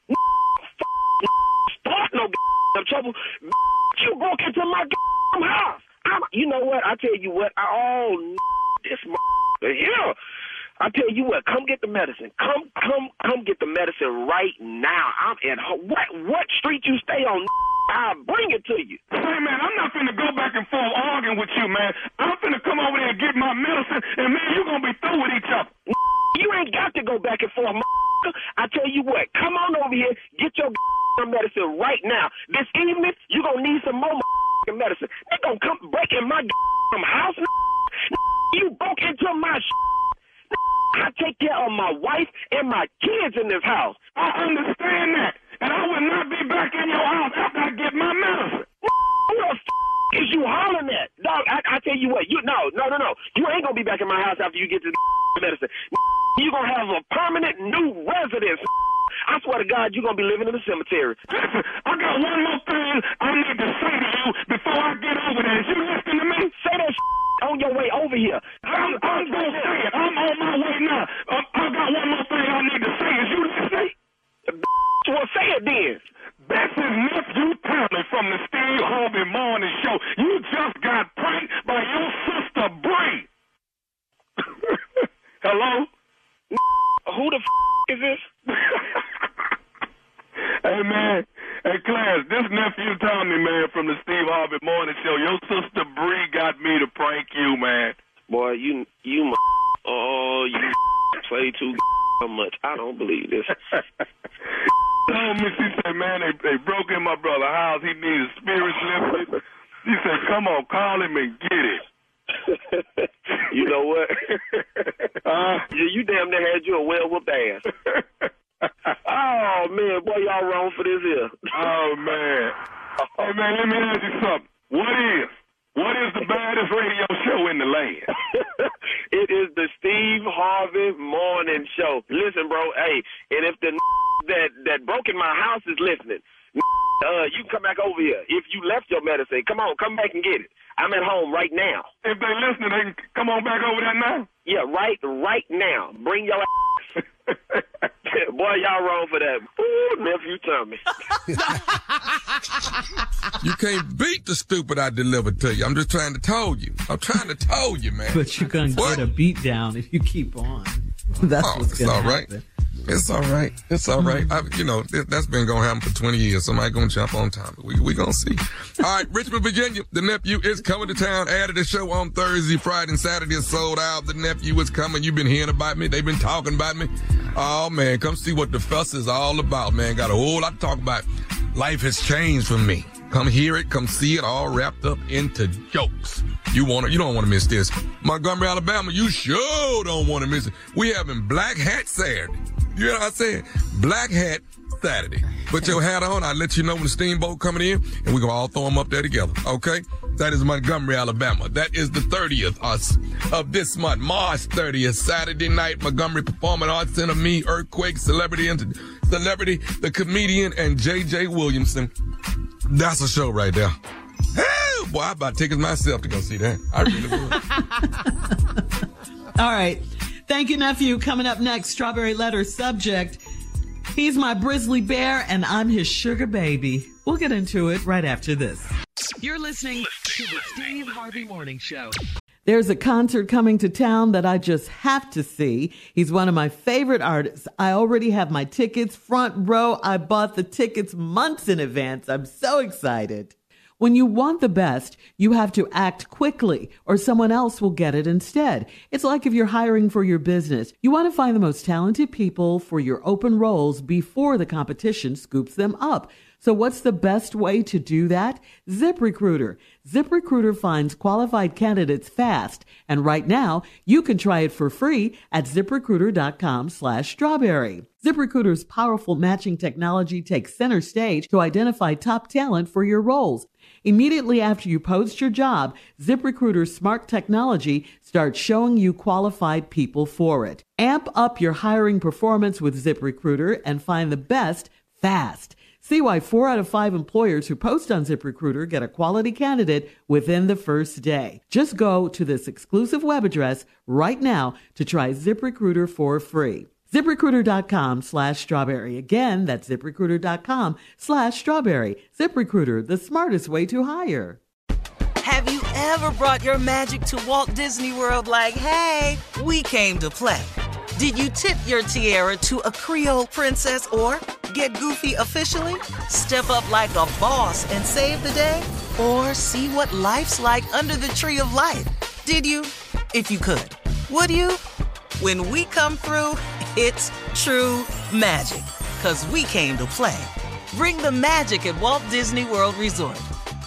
Start no trouble. You broke into my house. I'm, you know what? I tell you what. I, oh, this here. I tell you what, come get the medicine. Come, come, come get the medicine right now. I'm at home. What, what street you stay on? I'll bring it to you. Hey, man, I'm not finna go back and forth arguing with you, man. I'm finna come over there and get my medicine, and, man, you're gonna be through with each other. You ain't got to go back and forth, I tell you what, come on over here, get your medicine right now. This evening, you're gonna need some more medicine. They gonna come break in my house. You broke into my I take care of my wife and my kids in this house. I understand that. And I will not be back in your house after I get my medicine. Who the f*** is you hollering at? Dog, I, I tell you what, you no, no, no, no. You ain't gonna be back in my house after you get this medicine. You gonna have a permanent new residence. I swear to God, you're gonna be living in the cemetery. Listen, I got one more thing I need to say to you before I get over there. Is you listening to me? Say that on your way over here. I'm, I'm gonna say it. I'm on my way now. Uh, I got one more thing I need to say. Is you listening? Well, say it then. This is nephew Tommy from the Steve Harvey Morning Show. You just got pranked by your sister Bree. Hello? Who the f*** is this? Hey, man. Hey, class, this nephew Tommy, man, from the Steve Harvey Morning Show. Your sister Bree got me to prank you, man. Boy, you, you, my, oh, you play too much. I don't believe this. Oh, Miss, she said, man, they, they broke in my brother's house. He needed spirits lifted. She said, come on, call him and get it. You know what? uh, you, you damn near had you a well-whooped ass. Oh, man, boy, y'all wrong for this here. Oh, man. Hey, man, let me ask you something. What is? What is the baddest radio show in the land? It is the Steve Harvey Morning Show. Listen, bro, hey, and if the that that broke in my house is listening, uh, you can come back over here. If you left your medicine, come on, come back and get it. I'm at home right now. If they listening, they can come on back over there now? Yeah, right, right now. Bring your ass. Boy, y'all wrong for that. Ooh, nephew Tommy. You can't beat the stupid I delivered to you. I'm just trying to tell you. I'm trying to tell you, man. But you're going to get a beat down if you keep on. That's oh, what's going to happen. Right. It's all right. It's all right. I, you know, that's been going to happen for twenty years. Somebody going to jump on time. We we going to see. All right, Richmond, Virginia, the nephew is coming to town. Added a show on Thursday, Friday, and Saturday is sold out. The nephew is coming. You've been hearing about me. They've been talking about me. Oh, man, come see what the fuss is all about, man. Got a whole lot to talk about. Life has changed for me. Come hear it. Come see it all wrapped up into jokes. You want to, you don't want to miss this. Montgomery, Alabama, you sure don't want to miss it. We having Black Hat Saturday. You know what I'm saying? Black Hat Saturday. Put your hat on. I'll let you know when the steamboat coming in, and we're going to all throw them up there together. Okay? That is Montgomery, Alabama. That is the thirtieth of this month, March thirtieth, Saturday night, Montgomery Performing Arts Center, me, Earthquake, Celebrity, and Celebrity, the comedian, and J J Williamson. That's a show right there. Hey, boy, I bought tickets myself to go see that. I really would. All right. Thank you, nephew. Coming up next, Strawberry Letter subject. He's my Grizzly Bear, and I'm his sugar baby. We'll get into it right after this. You're listening to the Steve Harvey Morning Show. There's a concert coming to town that I just have to see. He's one of my favorite artists. I already have my tickets front row. I bought the tickets months in advance. I'm so excited. When you want the best, you have to act quickly or someone else will get it instead. It's like if you're hiring for your business. You want to find the most talented people for your open roles before the competition scoops them up. So what's the best way to do that? ZipRecruiter. ZipRecruiter finds qualified candidates fast. And right now, you can try it for free at ZipRecruiter.com slash strawberry. ZipRecruiter's powerful matching technology takes center stage to identify top talent for your roles. Immediately after you post your job, ZipRecruiter's smart technology starts showing you qualified people for it. Amp up your hiring performance with ZipRecruiter and find the best fast. See why four out of five employers who post on ZipRecruiter get a quality candidate within the first day. Just go to this exclusive web address right now to try ZipRecruiter for free. ZipRecruiter.com slash strawberry. Again, that's ZipRecruiter.com slash strawberry. ZipRecruiter, the smartest way to hire. Have you ever brought your magic to Walt Disney World like, hey, we came to play? Did you tip your tiara to a Creole princess or get goofy officially? Step up like a boss and save the day? Or see what life's like under the tree of life? Did you? If you could. Would you? When we come through, it's true magic. 'Cause we came to play. Bring the magic at Walt Disney World Resort.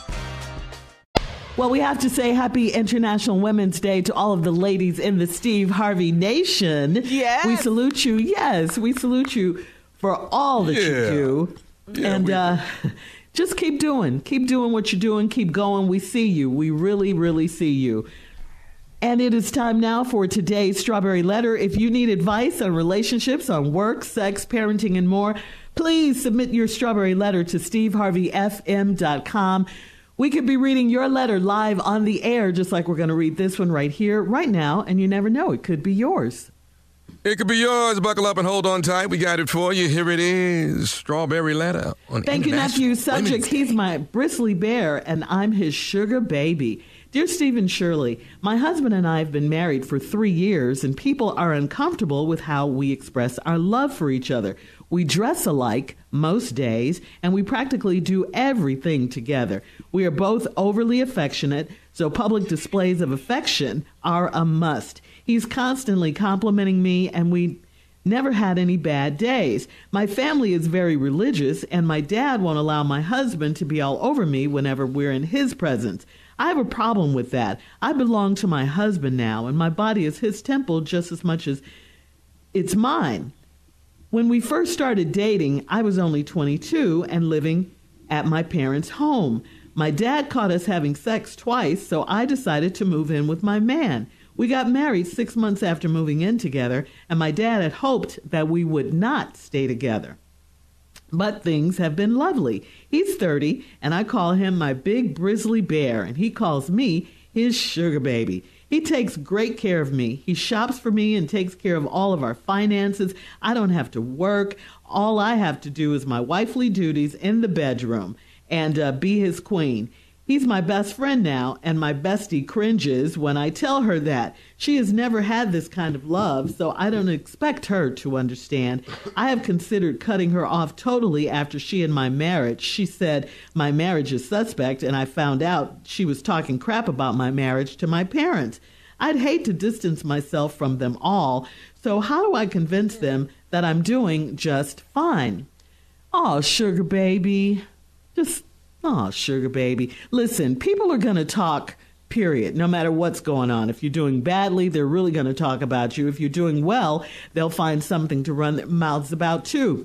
Well, we have to say happy International Women's Day to all of the ladies in the Steve Harvey Nation. Yes. We salute you. Yes, we salute you for all that Yeah. you do. Yeah, and we- uh, just keep doing. Keep doing what you're doing. Keep going. We see you. We really, really see you. And it is time now for today's Strawberry Letter. If you need advice on relationships, on work, sex, parenting, and more, please submit your Strawberry Letter to steve harvey f m dot com. We could be reading your letter live on the air, just like we're going to read this one right here, right now, and you never know, it could be yours. It could be yours. Buckle up and hold on tight. We got it for you. Here it is. Strawberry Letter on Thank you, International nephew. Subject, Women's Day. he's my bristly bear, and I'm his sugar baby. Dear Stephen Shirley, my husband and I have been married for three years, and people are uncomfortable with how we express our love for each other. We dress alike most days, and we practically do everything together. We are both overly affectionate, so public displays of affection are a must. He's constantly complimenting me, and we never had any bad days. My family is very religious, and my dad won't allow my husband to be all over me whenever we're in his presence. I have a problem with that. I belong to my husband now, and my body is his temple just as much as it's mine. When we first started dating, I was only twenty-two and living at my parents' home. My dad caught us having sex twice, so I decided to move in with my man. We got married six months after moving in together, and my dad had hoped that we would not stay together. But things have been lovely. He's thirty, and I call him my big bristly bear, and he calls me his sugar baby. He takes great care of me. He shops for me and takes care of all of our finances. I don't have to work. All I have to do is my wifely duties in the bedroom and uh, be his queen. He's my best friend now, and my bestie cringes when I tell her that. She has never had this kind of love, so I don't expect her to understand. I have considered cutting her off totally after she and my marriage. She said my marriage is suspect, and I found out she was talking crap about my marriage to my parents. I'd hate to distance myself from them all, so how do I convince them that I'm doing just fine? Oh, sugar baby. Just... Oh, sugar baby. Listen, people are going to talk, period, no matter what's going on. If you're doing badly, they're really going to talk about you. If you're doing well, they'll find something to run their mouths about, too.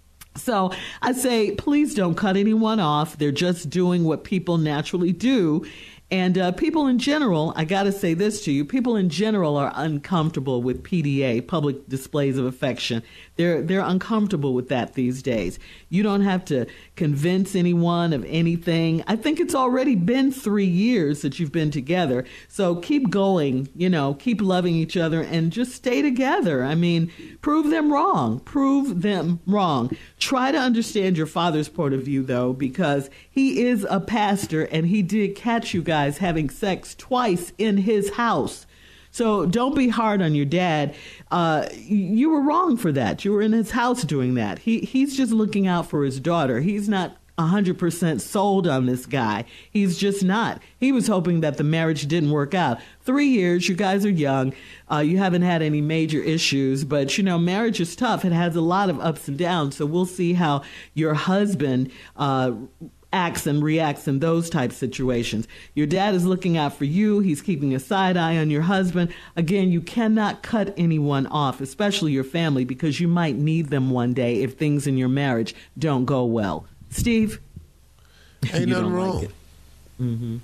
So I say, please don't cut anyone off. They're just doing what people naturally do. And uh, people in general, I got to say this to you, people in general are uncomfortable with P D A, public displays of affection. They're they're uncomfortable with that these days. You don't have to convince anyone of anything. I think it's already been three years that you've been together. So keep going, you know, keep loving each other and just stay together. I mean, prove them wrong. Prove them wrong. Try to understand your father's point of view, though, because he is a pastor and he did catch you guys having sex twice in his house. So don't be hard on your dad. Uh, you were wrong for that. You were in his house doing that. He he's just looking out for his daughter. He's not one hundred percent sold on this guy. He's just not. He was hoping that the marriage didn't work out. Three years, you guys are young. Uh, you haven't had any major issues. But, you know, marriage is tough. It has a lot of ups and downs. So we'll see how your husband uh acts and reacts in those type situations. Your dad is looking out for you. He's keeping a side eye on your husband. Again, you cannot cut anyone off, especially your family, because you might need them one day if things in your marriage don't go well. Steve? Ain't nothing wrong. Like mm-hmm.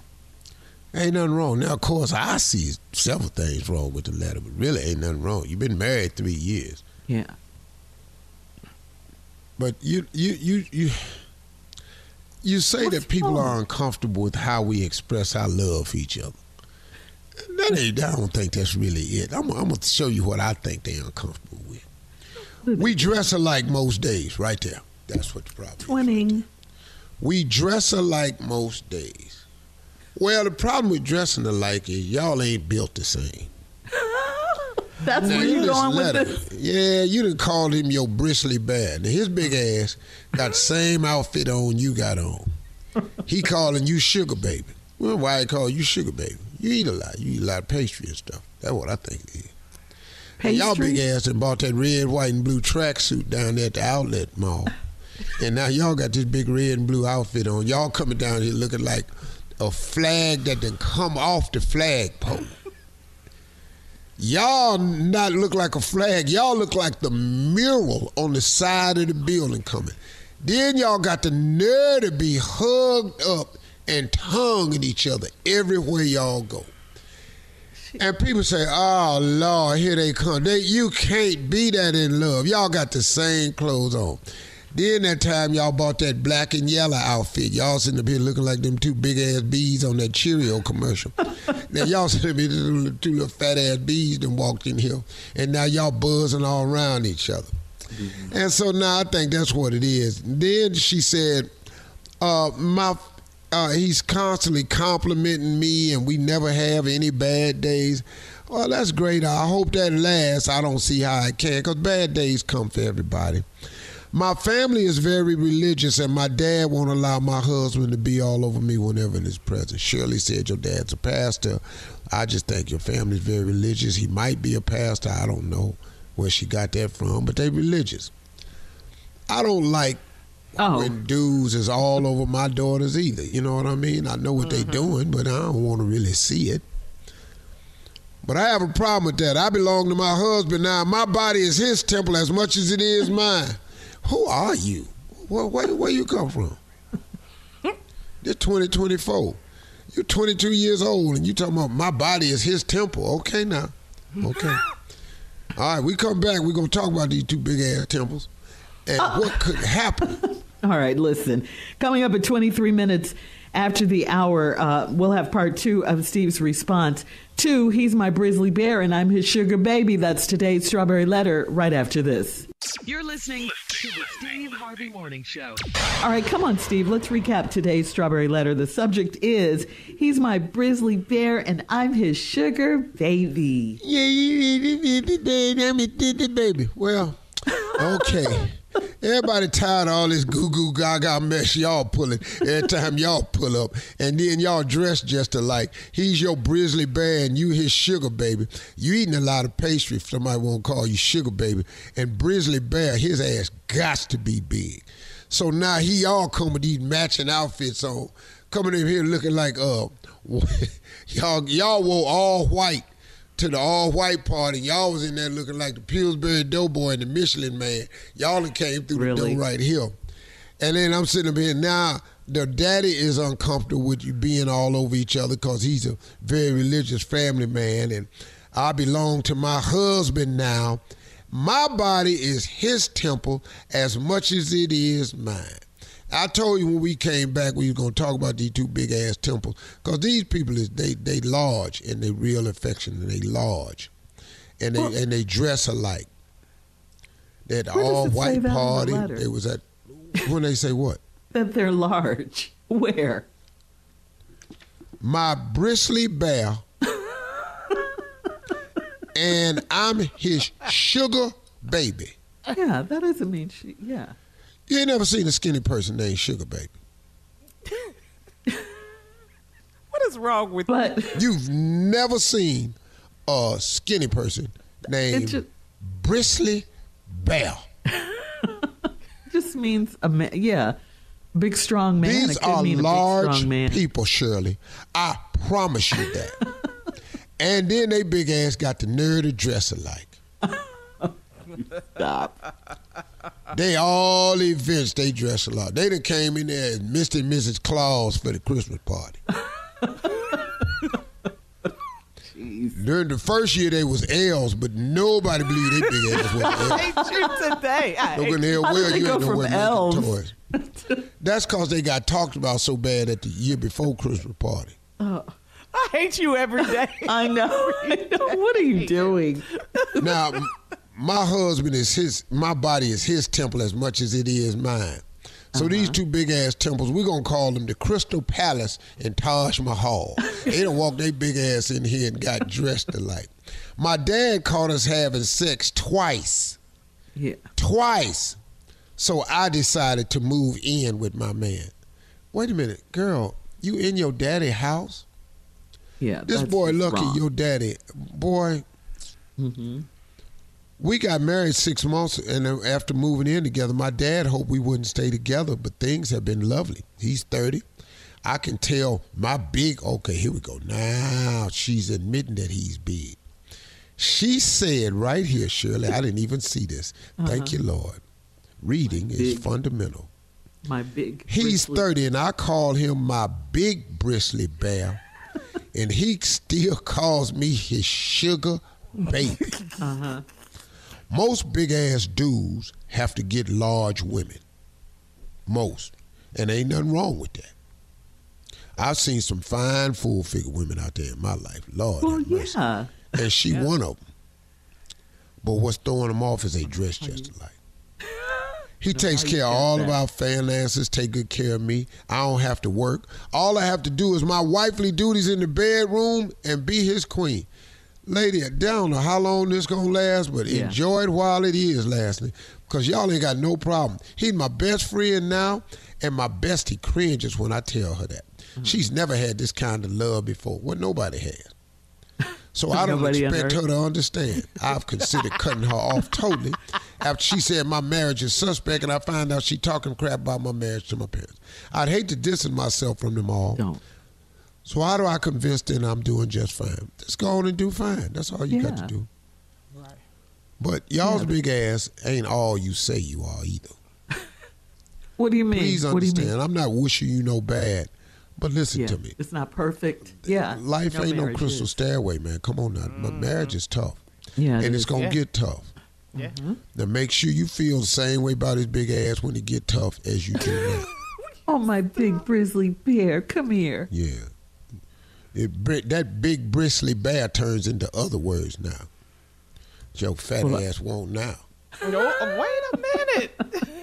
Ain't nothing wrong. Now, of course, I see several things wrong with the letter, but really ain't nothing wrong. You've been married three years. Yeah. But you, you, you, you... You say What's that people wrong? are uncomfortable with how we express our love for each other. That ain't, I don't think that's really it. I'm, I'm going to show you what I think they're uncomfortable with. We dress alike most days, right there. That's what the problem is. Twinning. We dress alike most days. Well, the problem with dressing alike is y'all ain't built the same. That's Now, where you just going with let this? him- Yeah, you done called him your bristly bear. Now, his big ass got the same outfit on you got on. He calling you sugar baby. Well, why he call you sugar baby? You eat a lot. You eat a lot of pastry and stuff. That's what I think it is. And y'all big ass and bought that red, white, and blue tracksuit down there at the outlet mall. And now y'all got this big red and blue outfit on. Y'all coming down here looking like a flag that done come off the flagpole. Y'all not look like a flag. Y'all look like the mural on the side of the building coming. Then y'all got the nerve to be hugged up and tonguing each other everywhere y'all go. And people say, oh, Lord, here they come. They, you can't be that in love. Y'all got the same clothes on. Then that time y'all bought that black and yellow outfit. Y'all sitting up here looking like them two big-ass bees on that Cheerio commercial. Now y'all sitting up here, two, two little fat-ass bees that walked in here. And now y'all buzzing all around each other. Mm-hmm. And so now I think that's what it is. Then she said, uh, my... Uh, he's constantly complimenting me and we never have any bad days. Well, that's great. I hope that lasts. I don't see how it can, because bad days come for everybody. My family is very religious, and my dad won't allow my husband to be all over me whenever in his presence. Shirley said your dad's a pastor. I just think your family's very religious. He might be a pastor. I don't know where she got that from, but they religious. I don't like Oh. when dudes is all over my daughters either. You know what I mean? I know what mm-hmm. they doing, but I don't want to really see it. But I have a problem with that. I belong to my husband now. My body is his temple as much as it is mine. Who are you? Where, where, where you come from? This twenty twenty-four. You're twenty-two years old and you talking about my body is his temple. Okay now. Okay. All right, we come back. We're going to talk about these two big-ass temples and uh, what could happen. All right, listen. Coming up at twenty-three minutes after the hour, uh, we'll have part two of Steve's response to He's My Brizzly Bear and I'm His Sugar Baby. That's today's Strawberry Letter right after this. You're listening to the Steve Harvey Morning Show. All right, come on, Steve. Let's recap today's Strawberry Letter. The subject is He's My Brizzly Bear and I'm His Sugar Baby. Yeah, I'm his baby. Well, okay. Everybody tired of all this goo goo gaga mess y'all pulling every time y'all pull up, and then y'all dress just alike. He's your Brizzly Bear and you his sugar baby. You eating a lot of pastry if somebody won't call you sugar baby. And Brizzly Bear, his ass gots to be big. So now he all come with these matching outfits on, coming in here looking like uh y'all y'all wore all white to the all-white party. Y'all was in there looking like the Pillsbury Doughboy and the Michelin Man. Y'all came through really? the door right here. And then I'm sitting up here. Now, the daddy is uncomfortable with you being all over each other because he's a very religious family man, and I belong to my husband now. My body is his temple as much as it is mine. I told you when we came back we were going to talk about these two big-ass temples because these people, is they they large and they real affection and they large and they well, and they dress alike. They had the all-white party. They was at, when they say what? That they're large. Where? My Brizzly Bear and I'm his sugar baby. Yeah, that doesn't mean she, yeah. You ain't never seen a skinny person named Sugar Baby. What is wrong with but, that? You've never seen a skinny person named just, Brizzly Bear. Just means a man, yeah, big strong man. These are large people, Shirley. I promise you that. And then they big ass got the nerve to dress alike. Stop. They all events they dress a lot. They done came in there as Mister and Missus Claus for the Christmas party. Jeez. During the first year they was elves, but nobody believed they big ass was elves. I hate you today. I Look in here, well, you ain't no way making toys. That's because they got talked about so bad at the year before Christmas party. Oh. I hate you every day. I know. I know. What are you doing? Now, my husband is his, my body is his temple as much as it is mine. So uh-huh. these two big-ass temples, we're going to call them the Crystal Palace and Taj Mahal. They done walked their big ass in here and got dressed alike. My dad caught us having sex twice. Yeah. Twice. So I decided to move in with my man. Wait a minute, girl, you in your daddy house? Yeah. This that's boy just lucky wrong. your daddy. Boy, Mm-hmm. we got married six months, and then after moving in together, my dad hoped we wouldn't stay together, but things have been lovely. He's thirty. I can tell my big, okay, here we go. Now she's admitting that he's big. She said right here, Shirley, I didn't even see this. Thank Uh-huh. you, Lord. Reading My is big- fundamental. My big. He's bristly- thirty, and I call him my big bristly bear, and he still calls me his sugar baby. Uh-huh. Most big-ass dudes have to get large women. Most. And ain't nothing wrong with that. I've seen some fine full-figure women out there in my life. Lord Well, have mercy. yeah. And she Yeah. one of them. But what's throwing them off is they dress just alike. He takes how you care of get all that. of our finances, take good care of me. I don't have to work. All I have to do is my wifely duties in the bedroom and be his queen. Lady, I don't know how long this gonna last, but Yeah. enjoy it while it is lasting. Because y'all ain't got no problem. He's my best friend now, and my bestie cringes when I tell her that. Mm-hmm. She's never had this kind of love before. What nobody has. So I don't Nobody expect on her to understand. I've considered cutting her off totally after she said my marriage is suspect, and I find out she talking crap about my marriage to my parents. I'd hate to distance myself from them all. Don't. So how do I convince them I'm doing just fine? Just go on and do fine. That's all you got Yeah. to do. Right. But y'all's Yeah. big ass ain't all you say you are either. What do you mean? Please what do you understand. mean? I'm not wishing you no bad, but listen Yeah. to me. It's not perfect. Yeah. Life ain't no marriage crystal is. stairway, man. Come on now. My marriage is tough. Yeah. it and it's is. going to Yeah. get tough. Yeah. Now make sure you feel the same way about his big ass when it get tough as you do now. Oh, my big bristly bear. Come here. Yeah. It, bri- that big bristly bear turns into other words now. Your fat Well, ass won't now. No, wait a minute.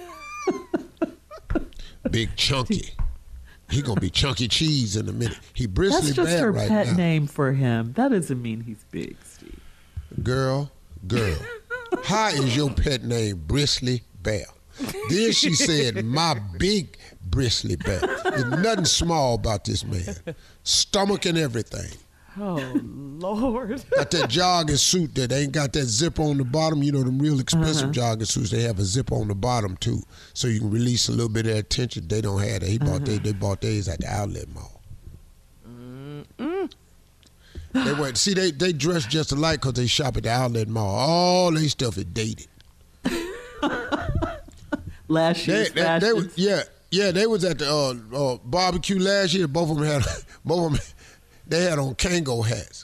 Big chunky. He gonna be chunky cheese in a minute. He bristly That's just bear her right pet now. name for him. That doesn't mean he's big, Steve. Girl, girl. How is your pet name Bristly Bear? Then she said, my big bristly bear. There's nothing small about this man. Stomach and everything. Oh, Lord. Got that jogging suit that ain't got that zip on the bottom. You know, them real expensive Uh-huh. jogging suits, they have a zip on the bottom too. So you can release a little bit of that tension. They don't have that. He bought they, they bought theirs at the outlet mall. Mm-mm. They went, see, they, they dress just alike because they shop at the outlet mall. All they stuff is dated. Last They, year's they, they fashions. was, yeah, yeah, they was at the uh, uh, barbecue last year. Both of them had, both of them, they had on Kango hats.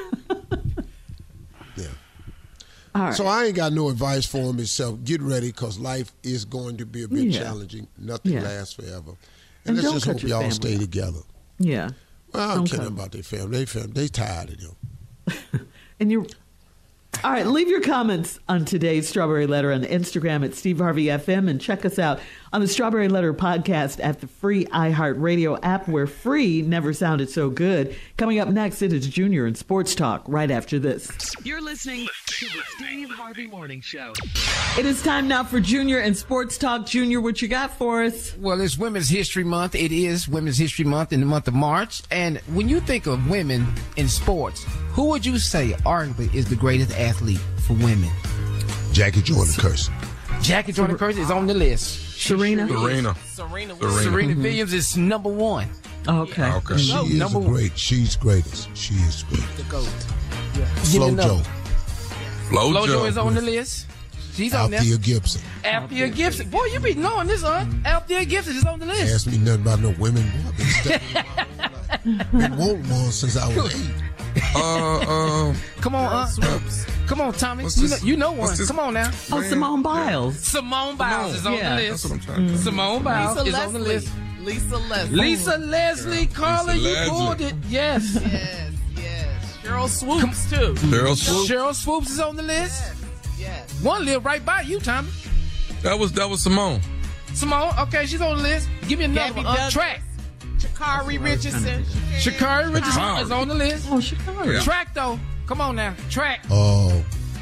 Yeah. All right. So I ain't got no advice for him except get ready because life is going to be a bit Yeah. challenging. Nothing Yeah. lasts forever. And And, let's don't just cut hope your y'all family stay out. together. Yeah. Well, I don't Don't care cut nothing about their family. They family, they tired of them. And you all right, leave your comments on today's Strawberry Letter on Instagram at Steve Harvey F M and check us out on the Strawberry Letter podcast at the free iHeartRadio app where free never sounded so good. Coming up next, it is Junior and Sports Talk right after this. You're listening to the Steve Harvey Morning Show. It is time now for Junior and Sports Talk. Junior, what you got for us? Well, it's Women's History Month. It is Women's History Month in the month of March. And when you think of women in sports, who would you say arguably is the greatest athlete for women? Jackie Jordan Kersey. Jackie Jordan Kersey is on the list. Serena? Serena. Serena. Serena. Serena Williams is number one. Okay. Okay. She is number a one. great. She's greatest. She is great. The GOAT. Give me another. Flojo. Flojo. Flojo is on the list. She's on there. Althea Gibson. Althea Gibson. Boy, you be knowing this, huh? Althea Gibson is on the list. Ask me nothing about no women. Boy, I've been, studying- been wanting one since I was eight. Uh, uh, Come on, uh. Come on, Tommy. What's You know, this- you know one. what's this- Come on now. Oh, Simone Biles. Simone Biles is on Yeah. the that's list. what I'm trying to Simone Biles Lisa is on the Leslie. list. Lisa Leslie. Lisa Leslie, Carla, Lisa you Leslie. pulled it. Yes. Yes, yes. Cheryl Swoops, too. Daryl Swoop. Cheryl Swoops is on the list. Yes. One live right by you, Tommy. That was that was Simone. Simone, okay, she's on the list. Give me another Gabby one. Uh, Douglas. track. Chakari Richardson. Shakari Richardson Shakari. is on the list. Oh, Chicago. Yeah. Track, though. Come on now. Track. Uh,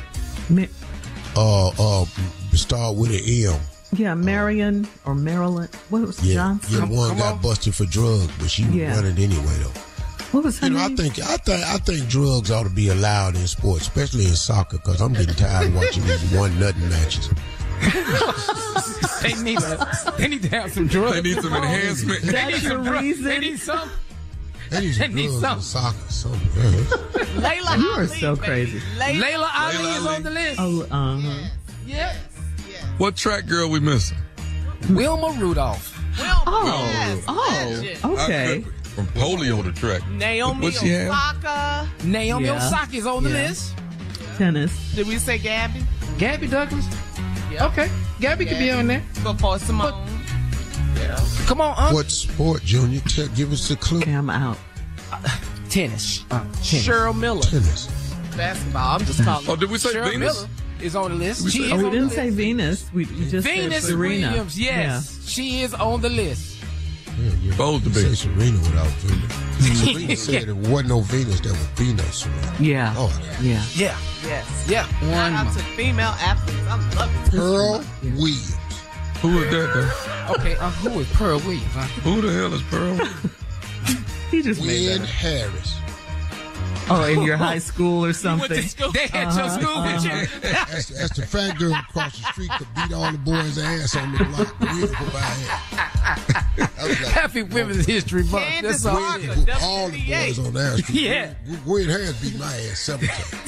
uh, uh, start with an M. Yeah, Marion or Marilyn. What was Yeah, Johnson? yeah, the one got busted for drugs, but she was Yeah. running anyway though. What was her You know, I name? think I think I think drugs ought to be allowed in sports, especially in soccer, because I'm getting tired of watching these one nutting matches. they need a, they need to have some drugs. They need some enhancement. They That's need your some drugs. reason? They need some. They need They some need drugs in some. soccer. Something. Layla You are Ali, so baby. crazy. Layla, Layla Ali Layla is Ali. on the list. Oh, uh-huh. Yeah. What track girl we missing? Wilma Rudolph. Wilma, Oh, yes, oh, legend. okay. From polio to track. Naomi What she have? Osaka. Naomi Yeah. Osaka is on the Yeah. list. Tennis. Did we say Gabby? Gabby Douglas. Yeah. Okay. Gabby could be on there. Before Simone. Yeah. Come on, Unc. What sport, Junior? Tell, give us a clue. Okay, I'm out. Tennis. Uh, tennis. Cheryl Miller. Tennis. Basketball. I'm just calling. Oh, did we say Cheryl Venus? Miller is on the list. We She said- is Oh, we on didn't the say list. Venus. We, we just Venus said Serena. Williams. Yes, she is on the list. Yeah, yeah. Supposed to You be. say Serena without Venus. Serena said there wasn't no Venus, there would be no Serena. Yeah. Oh, Yeah. Yeah. Yes. Yeah. Shout out to female athletes. I love it. Pearl Williams. Who is that though? Okay. Uh, who is Pearl Williams? Huh? Who the hell is Pearl? He just made Wynn that up. Harris. Oh, in your high school or something. Went to school. They had your Uh-huh, school with you. That's, that's the fat girl across the street could beat all the boys' ass on the block. We had to go by her. I was like, Happy Women's History Month. Candace That's all Parker. it is. whoop all the boys on their street. Yeah. Wynn Harris beat my ass seven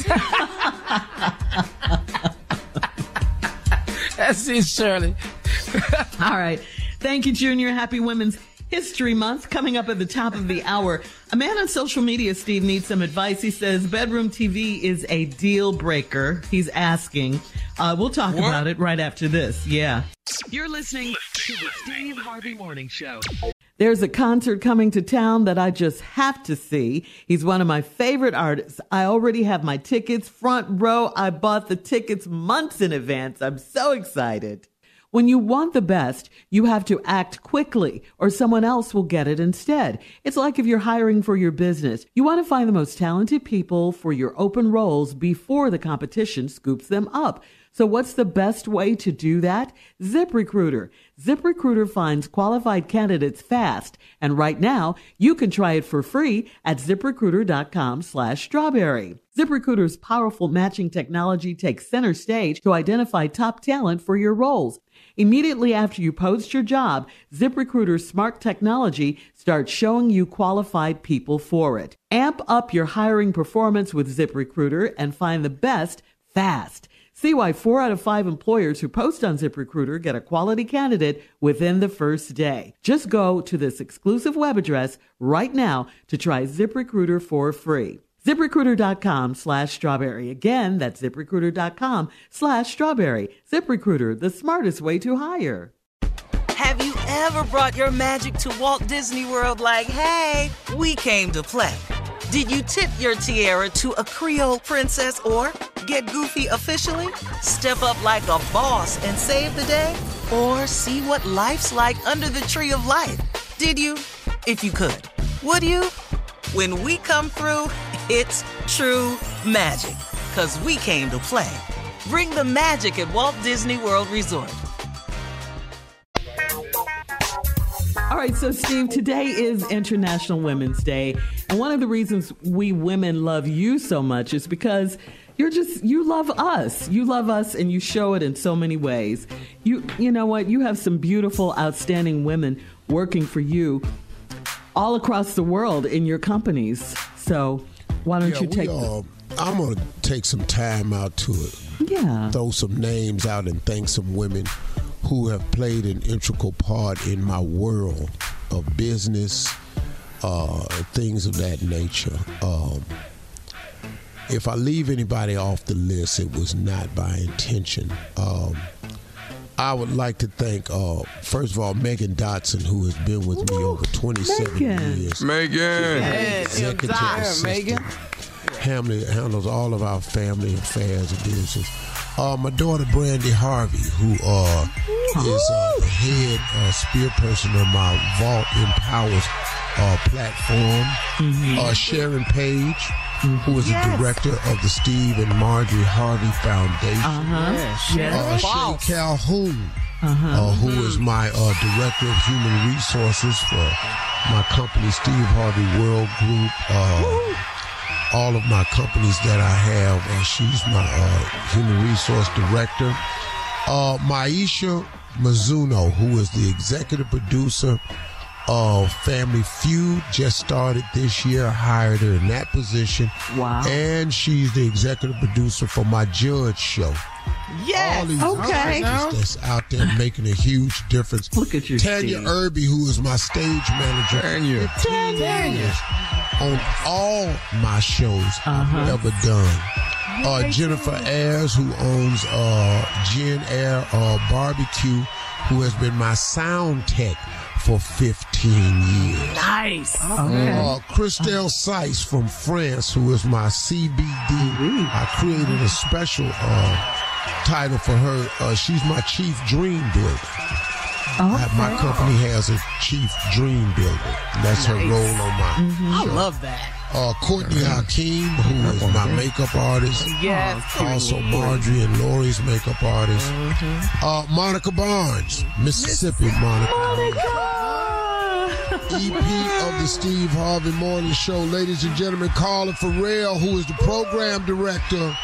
times. That's it, Shirley. All right. Thank you, Junior. Happy Women's History Month. Coming up at the top of the hour, a man on social media, Steve, needs some advice. He says bedroom T V is a deal breaker. He's asking. Uh, we'll talk What? about it right after this. Yeah. You're listening to the Steve Harvey Morning Show. There's a concert coming to town that I just have to see. He's one of my favorite artists. I already have my tickets front row. I bought the tickets months in advance. I'm so excited. When you want the best, you have to act quickly or someone else will get it instead. It's like if you're hiring for your business. You want to find the most talented people for your open roles before the competition scoops them up. So what's the best way to do that? ZipRecruiter. ZipRecruiter finds qualified candidates fast. And right now, you can try it for free at ZipRecruiter.com slash strawberry. ZipRecruiter's powerful matching technology takes center stage to identify top talent for your roles. Immediately after you post your job, ZipRecruiter's smart technology starts showing you qualified people for it. Amp up your hiring performance with ZipRecruiter and find the best fast. See why four out of five employers who post on ZipRecruiter get a quality candidate within the first day. Just go to this exclusive web address right now to try ZipRecruiter for free. ZipRecruiter.com slash strawberry. Again, that's ZipRecruiter.com slash strawberry. ZipRecruiter, the smartest way to hire. Have you ever brought your magic to Walt Disney World like, hey, we came to play? Did you tip your tiara to a Creole princess or get goofy officially? Step up like a boss and save the day? Or see what life's like under the tree of life? Did you? If you could. Would you? When we come through, it's true magic. 'Cause we came to play. Bring the magic at Walt Disney World Resort. All right, so Steve, today is International Women's Day. And one of the reasons we women love you so much is because you're just, you love us. You love us and you show it in so many ways. You, you know what? You have some beautiful, outstanding women working for you all across the world in your companies. So why don't Yeah, you we, take uh, I'm going to take some time out to it. Yeah. Throw some names out and thank some women who have played an integral part in my world of business, uh, things of that nature. Um, if I leave anybody off the list, it was not by intention. Um, I would like to thank, uh, first of all, Megan Dotson, who has been with me over twenty-seven Megan. years. Megan. Executive assistant. Megan. Family, handles all of our family affairs and business. Uh, my daughter Brandy Harvey, who uh, is uh, the head uh, spear person of my Vault Empowers uh, platform. Mm-hmm. Uh, Sharon Page, who is Yes. the director of the Steve and Marjorie Harvey Foundation. Uh-huh. Yes, yes. Uh, Shay Boss. Calhoun, Uh-huh. uh, who is my uh, director of human resources for my company, Steve Harvey World Group. Uh, all of my companies that I have, uh, she's my uh, human resource director. Uh, Maisha Mizuno, who is the executive producer of Family Feud, just started this year, hired her in that position. Wow. And she's the executive producer for my Judge show. Yes. All these Okay. artists that's out there making a huge difference. Look at you, Tanya Steve. Irby, who is my stage manager. Tanya. Tanya. On all my shows Uh-huh. I've ever done. Uh, Jennifer Ayers, who owns uh, Jen Air uh, Barbecue, who has been my sound tech for fifteen years. Nice. Okay. Uh, Christelle Seiss from France, who is my C B D. I created a special uh, title for her. Uh, she's my chief dream builder. I- my company has a chief dream builder. That's her Nice. role on my I show. love that. Uh, Courtney Hakeem, who is my makeup artist. Yes. Also Marjorie and Lori's makeup artist. Uh, Monica Barnes, Mississippi Monica. E P of the Steve Harvey Morning Show. Ladies and gentlemen, Carla Farrell, who is the program director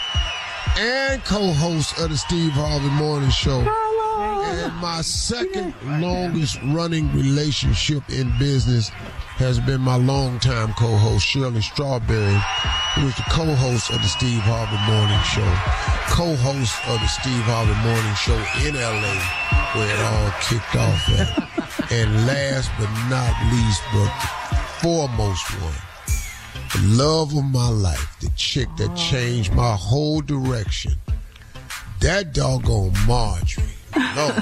and co-host of the Steve Harvey Morning Show. And my second longest running relationship in business has been my longtime co-host, Shirley Strawberry, who is the co-host of the Steve Harvey Morning Show, co-host of the Steve Harvey Morning Show in L A, where it all kicked off at. And last but not least, but the foremost one, the love of my life, the chick that changed my whole direction, that doggone Marjorie. Lord,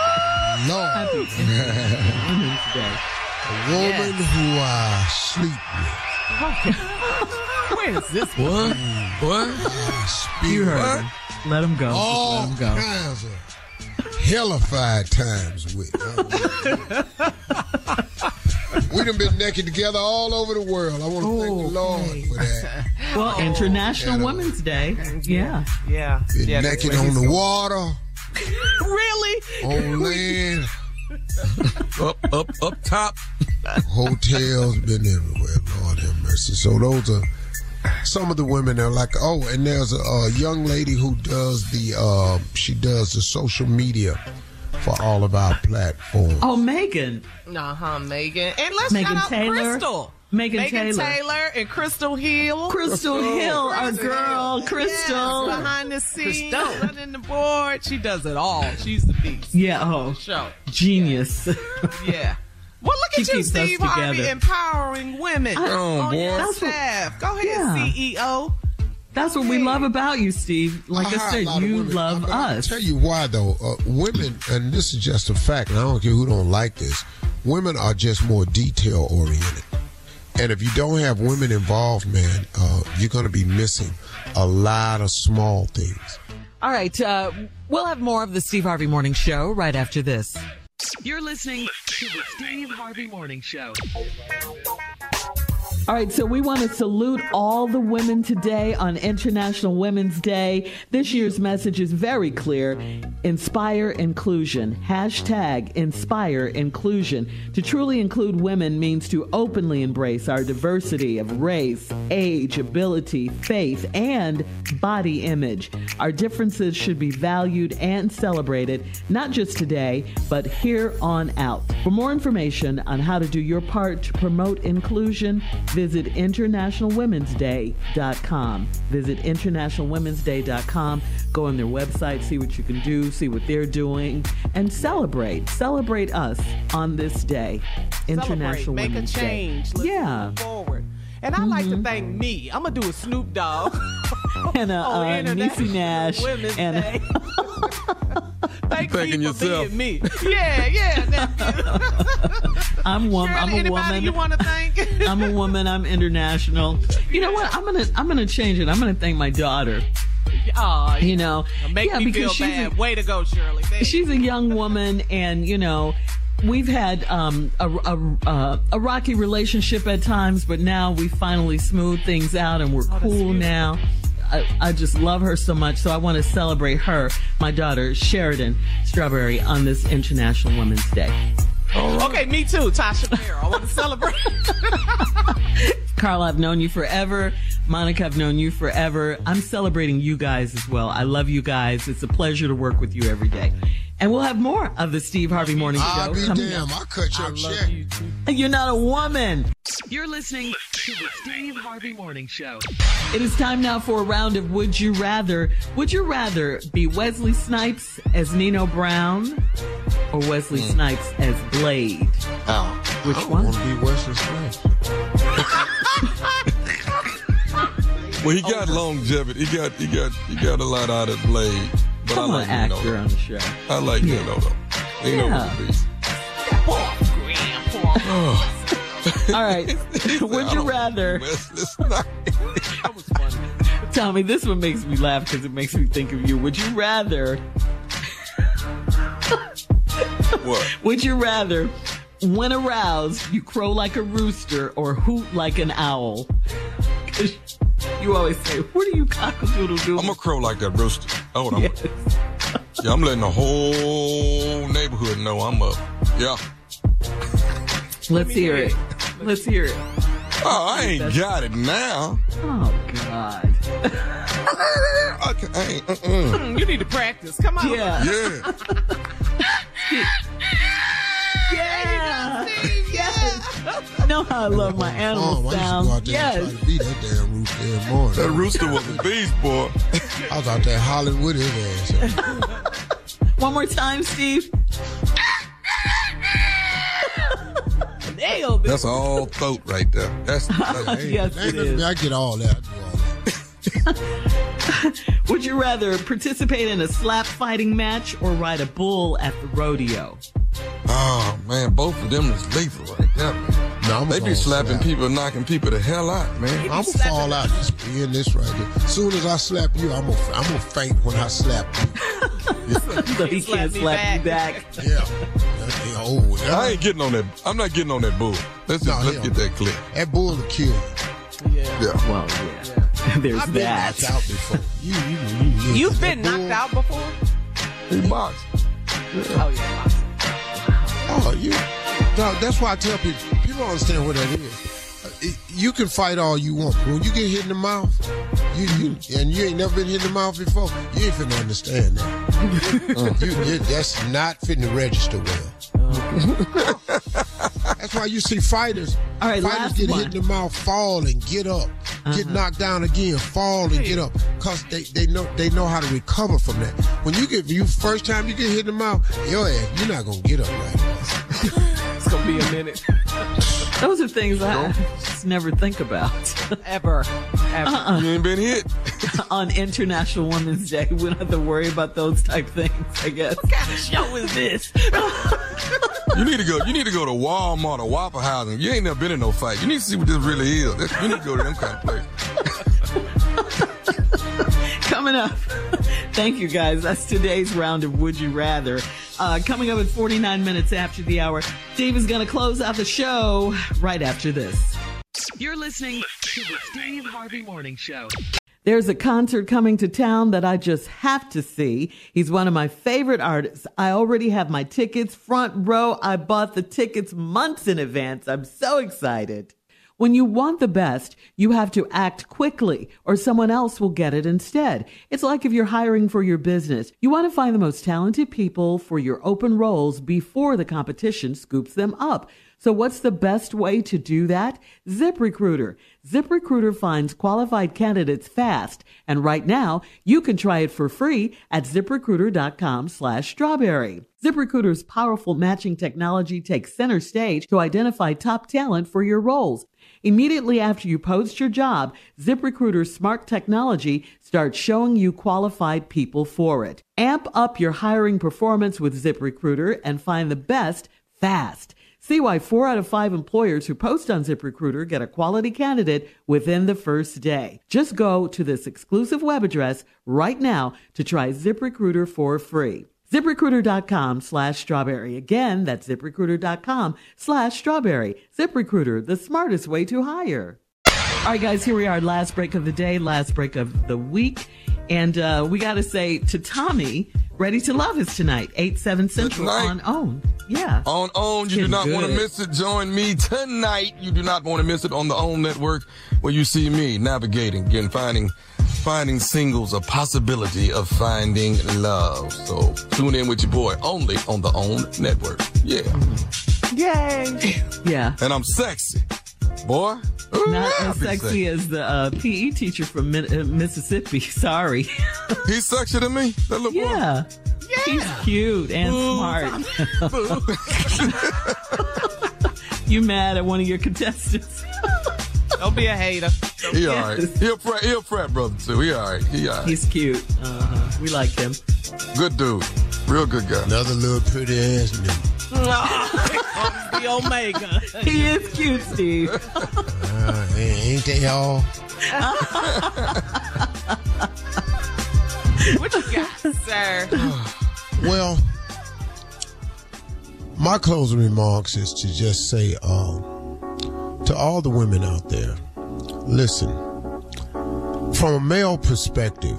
Lord. Women's Day. A woman who I sleep with. Where is this? What? What? I speak You heard what? him. Let him go. All Let him go. kinds of hellified times with. We done been naked together all over the world. I want to thank the Lord for that. Well, International And, uh, Women's Day. Yeah. Yeah. Been yeah naked on the water, Really? on land, Up, up, up top. hotels, been everywhere. Lord have mercy. So those are some of the women that are like, oh, and there's a, a young lady who does the, uh, she does the social media for all of our platforms. Oh, Megan. Uh-huh, Megan. And let's Megan shout out Taylor. Crystal. Megan, Megan Taylor. Taylor and Crystal Hill. Crystal Hill, our girl, Crystal. Yes, behind the scenes, Crystal. running the board. She does it all. She's the beast. Yeah, oh. Show. Genius. Yeah. Well, look She at you, keeps us Steve Harvey, together. empowering women Oh, on boy. your That's what- staff. Go ahead, Yeah. C E O. That's what we love about you, Steve. Like I hire a said, lot of you women. love I'm gonna us. Tell you why though, uh, women, and this is just a fact, and I don't care who don't like this. Women are just more detail oriented, and if you don't have women involved, man, uh, you're going to be missing a lot of small things. All right, uh, we'll have more of the Steve Harvey Morning Show right after this. You're listening to the Steve Harvey Morning Show. All right, so we want to salute all the women today on International Women's Day. This year's message is very clear. Inspire inclusion. Hashtag inspire inclusion. To truly include women means to openly embrace our diversity of race, age, ability, faith, and body image. Our differences should be valued and celebrated, not just today, but here on out. For more information on how to do your part to promote inclusion, visit international women's day dot com. Visit international women's day dot com. Go on their website, see what you can do, see what they're doing, and celebrate. Celebrate us on this day, International Celebrate, Women's make a change. Day. Let's Yeah. move forward. And I like to thank me. I'm going to do a Snoop Dogg. And a on uh, International Niecy Nash. Women's And Day. Thank Thanking you for yourself. being me. Yeah, yeah. nephew. I'm woman. I'm Shirley, a anybody woman. you want to thank? I'm a woman. I'm international. You know what? I'm gonna I'm gonna change it. I'm gonna thank my daughter. Oh, You know, make yeah, me because feel she's bad. a, Way to go, Shirley. Thank she's a young woman, and you know, we've had um, a, a, uh, a rocky relationship at times, but now we finally smooth things out and we're cool now. I, I just love her so much, so I want to celebrate her, my daughter, Sheridan Strawberry, on this International Women's Day. Okay, me too, Tasha Farrell. I want to celebrate. Carl, I've known you forever. Monica, I've known you forever. I'm celebrating you guys as well. I love you guys. It's a pleasure to work with you every day. And we'll have more of the Steve Harvey Morning Show. I'll be damn. I'll cut your check. You You're not a woman. You're listening to the Steve Harvey Morning Show. It is time now for a round of Would You Rather. Would you rather be Wesley Snipes as Nino Brown or Wesley mm. Snipes as Blade? Oh, Which I one? want to be Wesley Snipes. Well, he got longevity. He got he got he got a lot out of Blade. But Come I like on, actor Nino. on the show. I like Yeah. Nino though. Nino Yeah. was a beast. All right. Would you rather? Wesley Snipes. Tommy, this one makes me laugh because it makes me think of you. Would you rather? What? Would you rather, when aroused, you crow like a rooster or hoot like an owl? 'Cause you always say, "What are you cock-a-doodle-doo?" I'm a crow like that rooster. Oh, I'm, Yes. yeah, I'm letting the whole neighborhood know I'm up. Yeah. Let's hear it. Let's hear it. Oh, I ain't got it now. Oh, God. Okay, I ain't, uh-uh. You need to practice. Come on. Yeah. Yeah. Yeah. Yes. You know how I love my animal Oh, I sound. used to go out there Yes. and try to beat that damn rooster every morning. That rooster was a beast, boy. I was out there hollering with his ass. One more time, Steve. Nailed it. That's all throat right there. That's, that's Hey, Yes, ain't it nothing- is. I get all that. I do all that. Would you rather participate in a slap fighting match or ride a bull at the rodeo? Oh, man, both of them is lethal right there, man. No, I'm They be gonna slapping slap. people, knocking people the hell out, man. I'm gonna fall out just being this right here. As soon as I slap you, I'm gonna I'm gonna faint when I slap you. So he can't me slap back. you back. Yeah. Yeah, oh, that, I ain't getting on that. I'm not getting on that bull. Let's just, No, let's hell get that clear. that bull will kill you. Yeah. Yeah. Well, yeah. There's I've been that. knocked out before. You, you, you, you, You've that been bull- knocked out before? He boxed. Oh, yeah. Oh, you. No, that's why I tell people. People don't understand what that is. Uh, it- You can fight all you want, but when you get hit in the mouth, you, you and you ain't never been hit in the mouth before, you ain't finna understand that. you, you, that's not finna register well. That's why you see fighters. All right, fighters last get one. hit in the mouth, fall and get up, get Uh-huh. knocked down again, fall and get up, cause they, they know they know how to recover from that. When you get you first time you get hit in the mouth, your ass, you're not gonna get up right. It's going to be a minute. Those are things I just never think about. Ever. Ever. Uh-uh. You ain't been hit. On International Women's Day, we don't have to worry about those type things, I guess. What kind of show is this? You need to go. You need to go to Walmart or Waffle House. And you ain't never been in no fight. You need to see what this really is. This- You need to go to them kind of places. Coming up. Thank you, guys. That's today's round of Would You Rather. Uh, coming up at forty-nine minutes after the hour, Dave is going to close out the show right after this. You're listening To the Steve Harvey Morning Show. There's a concert coming to town that I just have to see. He's one of my favorite artists. I already have my tickets front row. I bought the tickets months in advance. I'm so excited. When you want the best, you have to act quickly or someone else will get it instead. It's like if you're hiring for your business. You want to find the most talented people for your open roles before the competition scoops them up. So what's the best way to do that? ZipRecruiter. ZipRecruiter finds qualified candidates fast. And right now, you can try it for free at ZipRecruiter.com slash strawberry. ZipRecruiter's powerful matching technology takes center stage to identify top talent for your roles. Immediately after you post your job, ZipRecruiter's smart technology starts showing you qualified people for it. Amp up your hiring performance with ZipRecruiter and find the best fast. See why four out of five employers who post on ZipRecruiter get a quality candidate within the first day. Just go to this exclusive web address right now to try ZipRecruiter for free. ZipRecruiter.com slash strawberry. Again, that's ZipRecruiter.com slash strawberry. ZipRecruiter, the smartest way to hire. All right, guys, here we are. Last break of the day, last break of the week. And uh, we got to say to Tommy, Ready to Love is tonight, eight, seven Central on OWN. Yeah. On OWN. You do not want to miss it. Join me tonight. You do not want to miss it on the OWN network, where you see me navigating and finding finding singles, a possibility of finding love. So tune in with your boy only on the OWN network. Yeah. Yay. Yeah. And I'm sexy. Boy. Ooh, Not yeah, as sexy, sexy as the uh, P E teacher from Mi- uh, Mississippi. Sorry. He's sexier than me. That little yeah. boy. Yeah. He's cute and Ooh, smart. You mad at one of your contestants? Don't be a hater. He yes. all right. He'll frat, he'll frat brother too. He all right. He all right. He's cute. Uh-huh. We like him. Good dude. Real good guy. Another little pretty ass nigga. The Omega. He is cute, Steve. uh, ain't they all? What you got, sir? Well, my closing remarks is to just say uh, to all the women out there, listen, from a male perspective,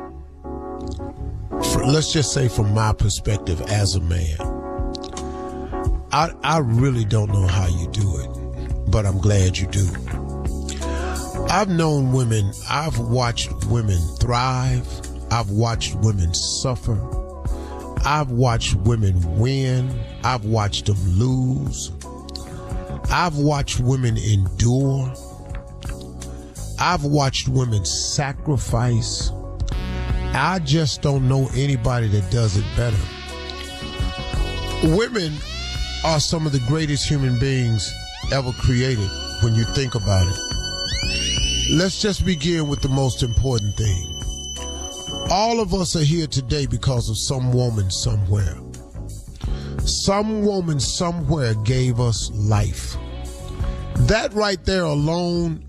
for, let's just say from my perspective as a man, I, I really don't know how you do it, but I'm glad you do. I've known women, I've watched women thrive. I've watched women suffer. I've watched women win. I've watched them lose. I've watched women endure. I've watched women sacrifice. I just don't know anybody that does it better. Women are some of the greatest human beings ever created when you think about it. Let's just begin with the most important thing. All of us are here today because of some woman somewhere. Some woman somewhere gave us life. That right there alone,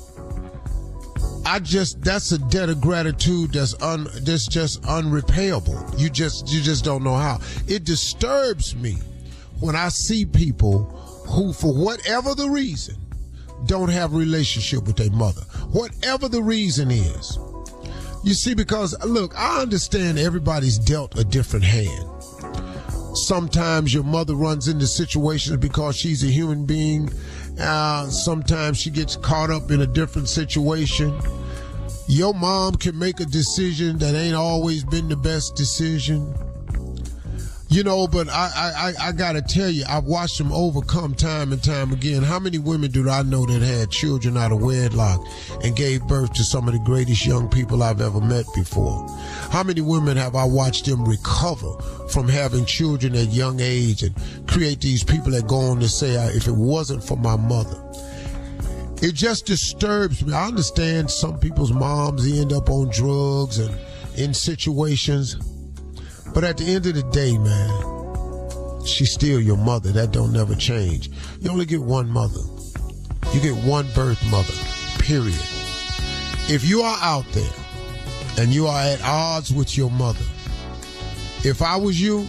I just, that's a debt of gratitude that's un, that's just unrepayable. You just, you just don't know how. It disturbs me when I see people who, for whatever the reason, don't have a relationship with their mother. Whatever the reason is. You see, because, look, I understand everybody's dealt a different hand. Sometimes your mother runs into situations because she's a human being. Uh, sometimes she gets caught up in a different situation. Your mom can make a decision that ain't always been the best decision. You know, but I, I, I got to tell you, I've watched them overcome time and time again. How many women do I know that had children out of wedlock and gave birth to some of the greatest young people I've ever met before? How many women have I watched them recover from having children at young age and create these people that go on to say, if it wasn't for my mother? It just disturbs me. I understand some people's moms end up on drugs and in situations. But at the end of the day, man, she's still your mother. That don't never change. You only get one mother. You get one birth mother, period. If you are out there and you are at odds with your mother, if I was you,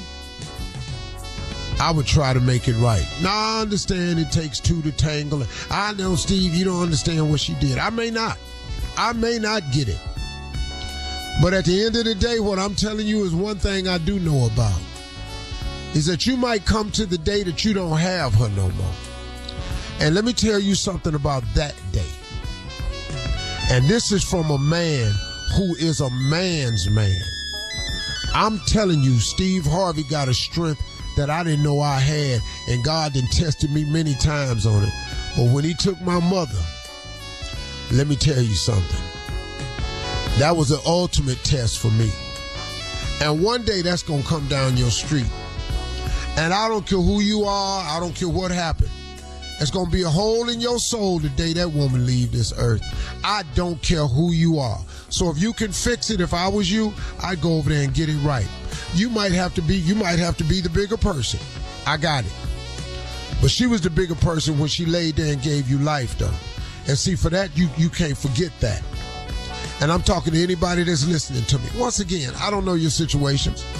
I would try to make it right. Now, I understand it takes two to tangle. I know, Steve, you don't understand what she did. I may not. I may not get it. But at the end of the day, what I'm telling you is one thing I do know about, is that you might come to the day that you don't have her no more. And let me tell you something about that day. And this is from a man who is a man's man. I'm telling you, Steve Harvey got a strength that I didn't know I had, and God done tested me many times on it. But when he took my mother, let me tell you something. That was the ultimate test for me. And one day that's going to come down your street. And I don't care who you are. I don't care what happened. It's going to be a hole in your soul the day that woman leave this earth. I don't care who you are. So if you can fix it, if I was you, I'd go over there and get it right. You might have to be, you might have to be the bigger person. I got it. But she was the bigger person when she laid there and gave you life, though. And see, for that, you, you can't forget that. And I'm talking to anybody that's listening to me. Once again, I don't know your situations.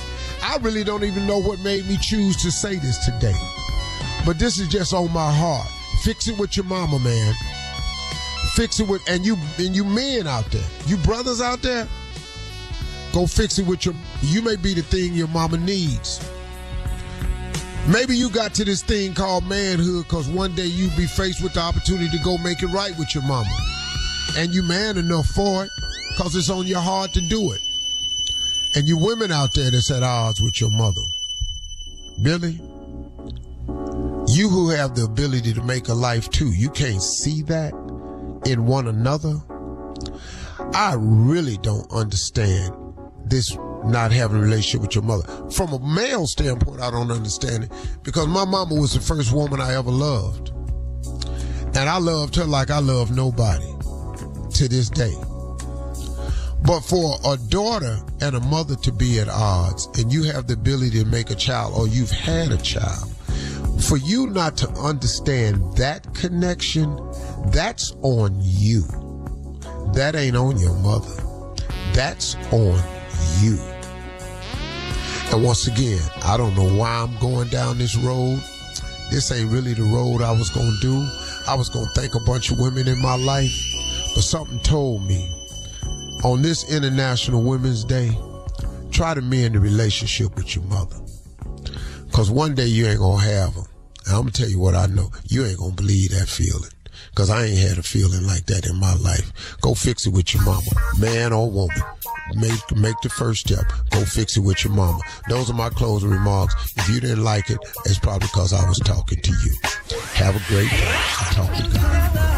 I really don't even know what made me choose to say this today. But this is just on my heart. Fix it with your mama, man. Fix it with, and you and you men out there, you brothers out there, go fix it with your, you may be the thing your mama needs. Maybe you got to this thing called manhood because one day you be faced with the opportunity to go make it right with your mama. And you man enough for it because it's on your heart to do it. And you women out there that's at odds with your mother. Billy, you who have the ability to make a life too, you can't see that in one another. I really don't understand this not having a relationship with your mother. From a male standpoint, I don't understand it because my mama was the first woman I ever loved. And I loved her like I love nobody to this day. But for a daughter and a mother to be at odds and you have the ability to make a child or you've had a child, for you not to understand that connection, that's on you. That ain't on your mother. That's on you. And once again, I don't know why I'm going down this road. This ain't really the road I was going to do. I was going to thank a bunch of women in my life, but something told me on this International Women's Day, try to mend the relationship with your mother. Because one day you ain't going to have them. And I'm going to tell you what I know. You ain't going to believe that feeling. Because I ain't had a feeling like that in my life. Go fix it with your mama, man or woman. Make make the first step. Go fix it with your mama. Those are my closing remarks. If you didn't like it, it's probably because I was talking to you. Have a great day. I'll talk to God.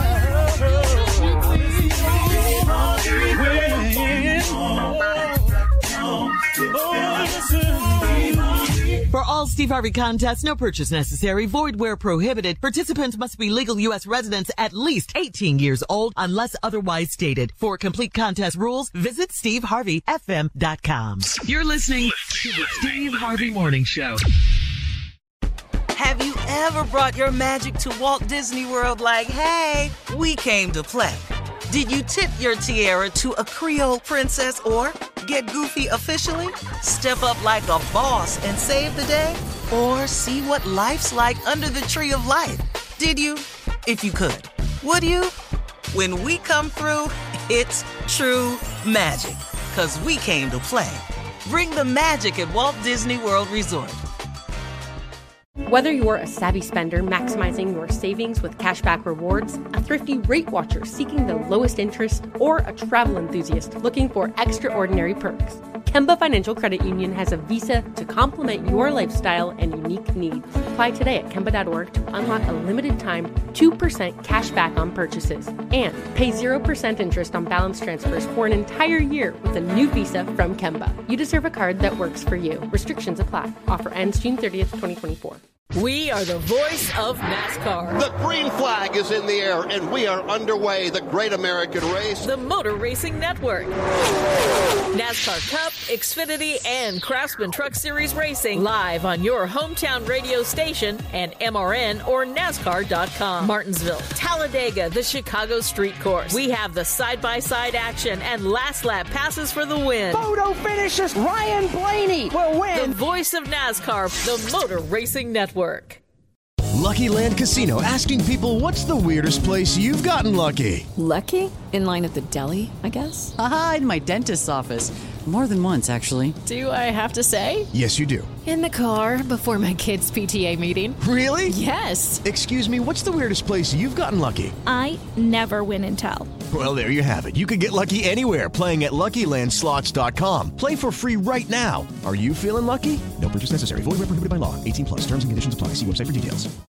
For all Steve Harvey contests, no purchase necessary, void where prohibited. Participants must be legal U S residents at least eighteen years old unless otherwise stated. For complete contest rules, visit steve harvey f m dot com. You're listening to the Steve Harvey Morning Show. Have you ever brought your magic to Walt Disney World like, hey, we came to play? Did you tip your tiara to a Creole princess or get goofy officially? Step up like a boss and save the day? Or see what life's like under the tree of life? Did you? If you could. Would you? When we come through, it's true magic. 'Cause we came to play. Bring the magic at Walt Disney World Resort. Whether you're a savvy spender maximizing your savings with cashback rewards, a thrifty rate watcher seeking the lowest interest, or a travel enthusiast looking for extraordinary perks, Kemba Financial Credit Union has a visa to complement your lifestyle and unique needs. Apply today at Kemba dot org to unlock a limited time two percent cash back on purchases and pay zero percent interest on balance transfers for an entire year with a new visa from Kemba. You deserve a card that works for you. Restrictions apply. Offer ends June thirtieth, twenty twenty-four. We are the voice of NASCAR. The green flag is in the air, and we are underway. The Great American Race. The Motor Racing Network. NASCAR Cup, Xfinity, and Craftsman Truck Series Racing live on your hometown radio station and M R N or NASCAR dot com. Martinsville, Talladega, the Chicago Street Course. We have the side-by-side action and last lap passes for the win. Photo finishes. Ryan Blaney will win. The voice of NASCAR, the Motor Racing Network. Lucky Land Casino, asking people, what's the weirdest place you've gotten lucky? Lucky? In line at the deli, I guess? Aha, in my dentist's office. More than once, actually. Do I have to say? Yes, you do. In the car before my kids' P T A meeting. Really? Yes. Excuse me, what's the weirdest place you've gotten lucky? I never win and tell. Well, there you have it. You can get lucky anywhere, playing at Lucky Land Slots dot com. Play for free right now. Are you feeling lucky? No purchase necessary. Void where prohibited by law. eighteen plus. Terms and conditions apply. See website for details.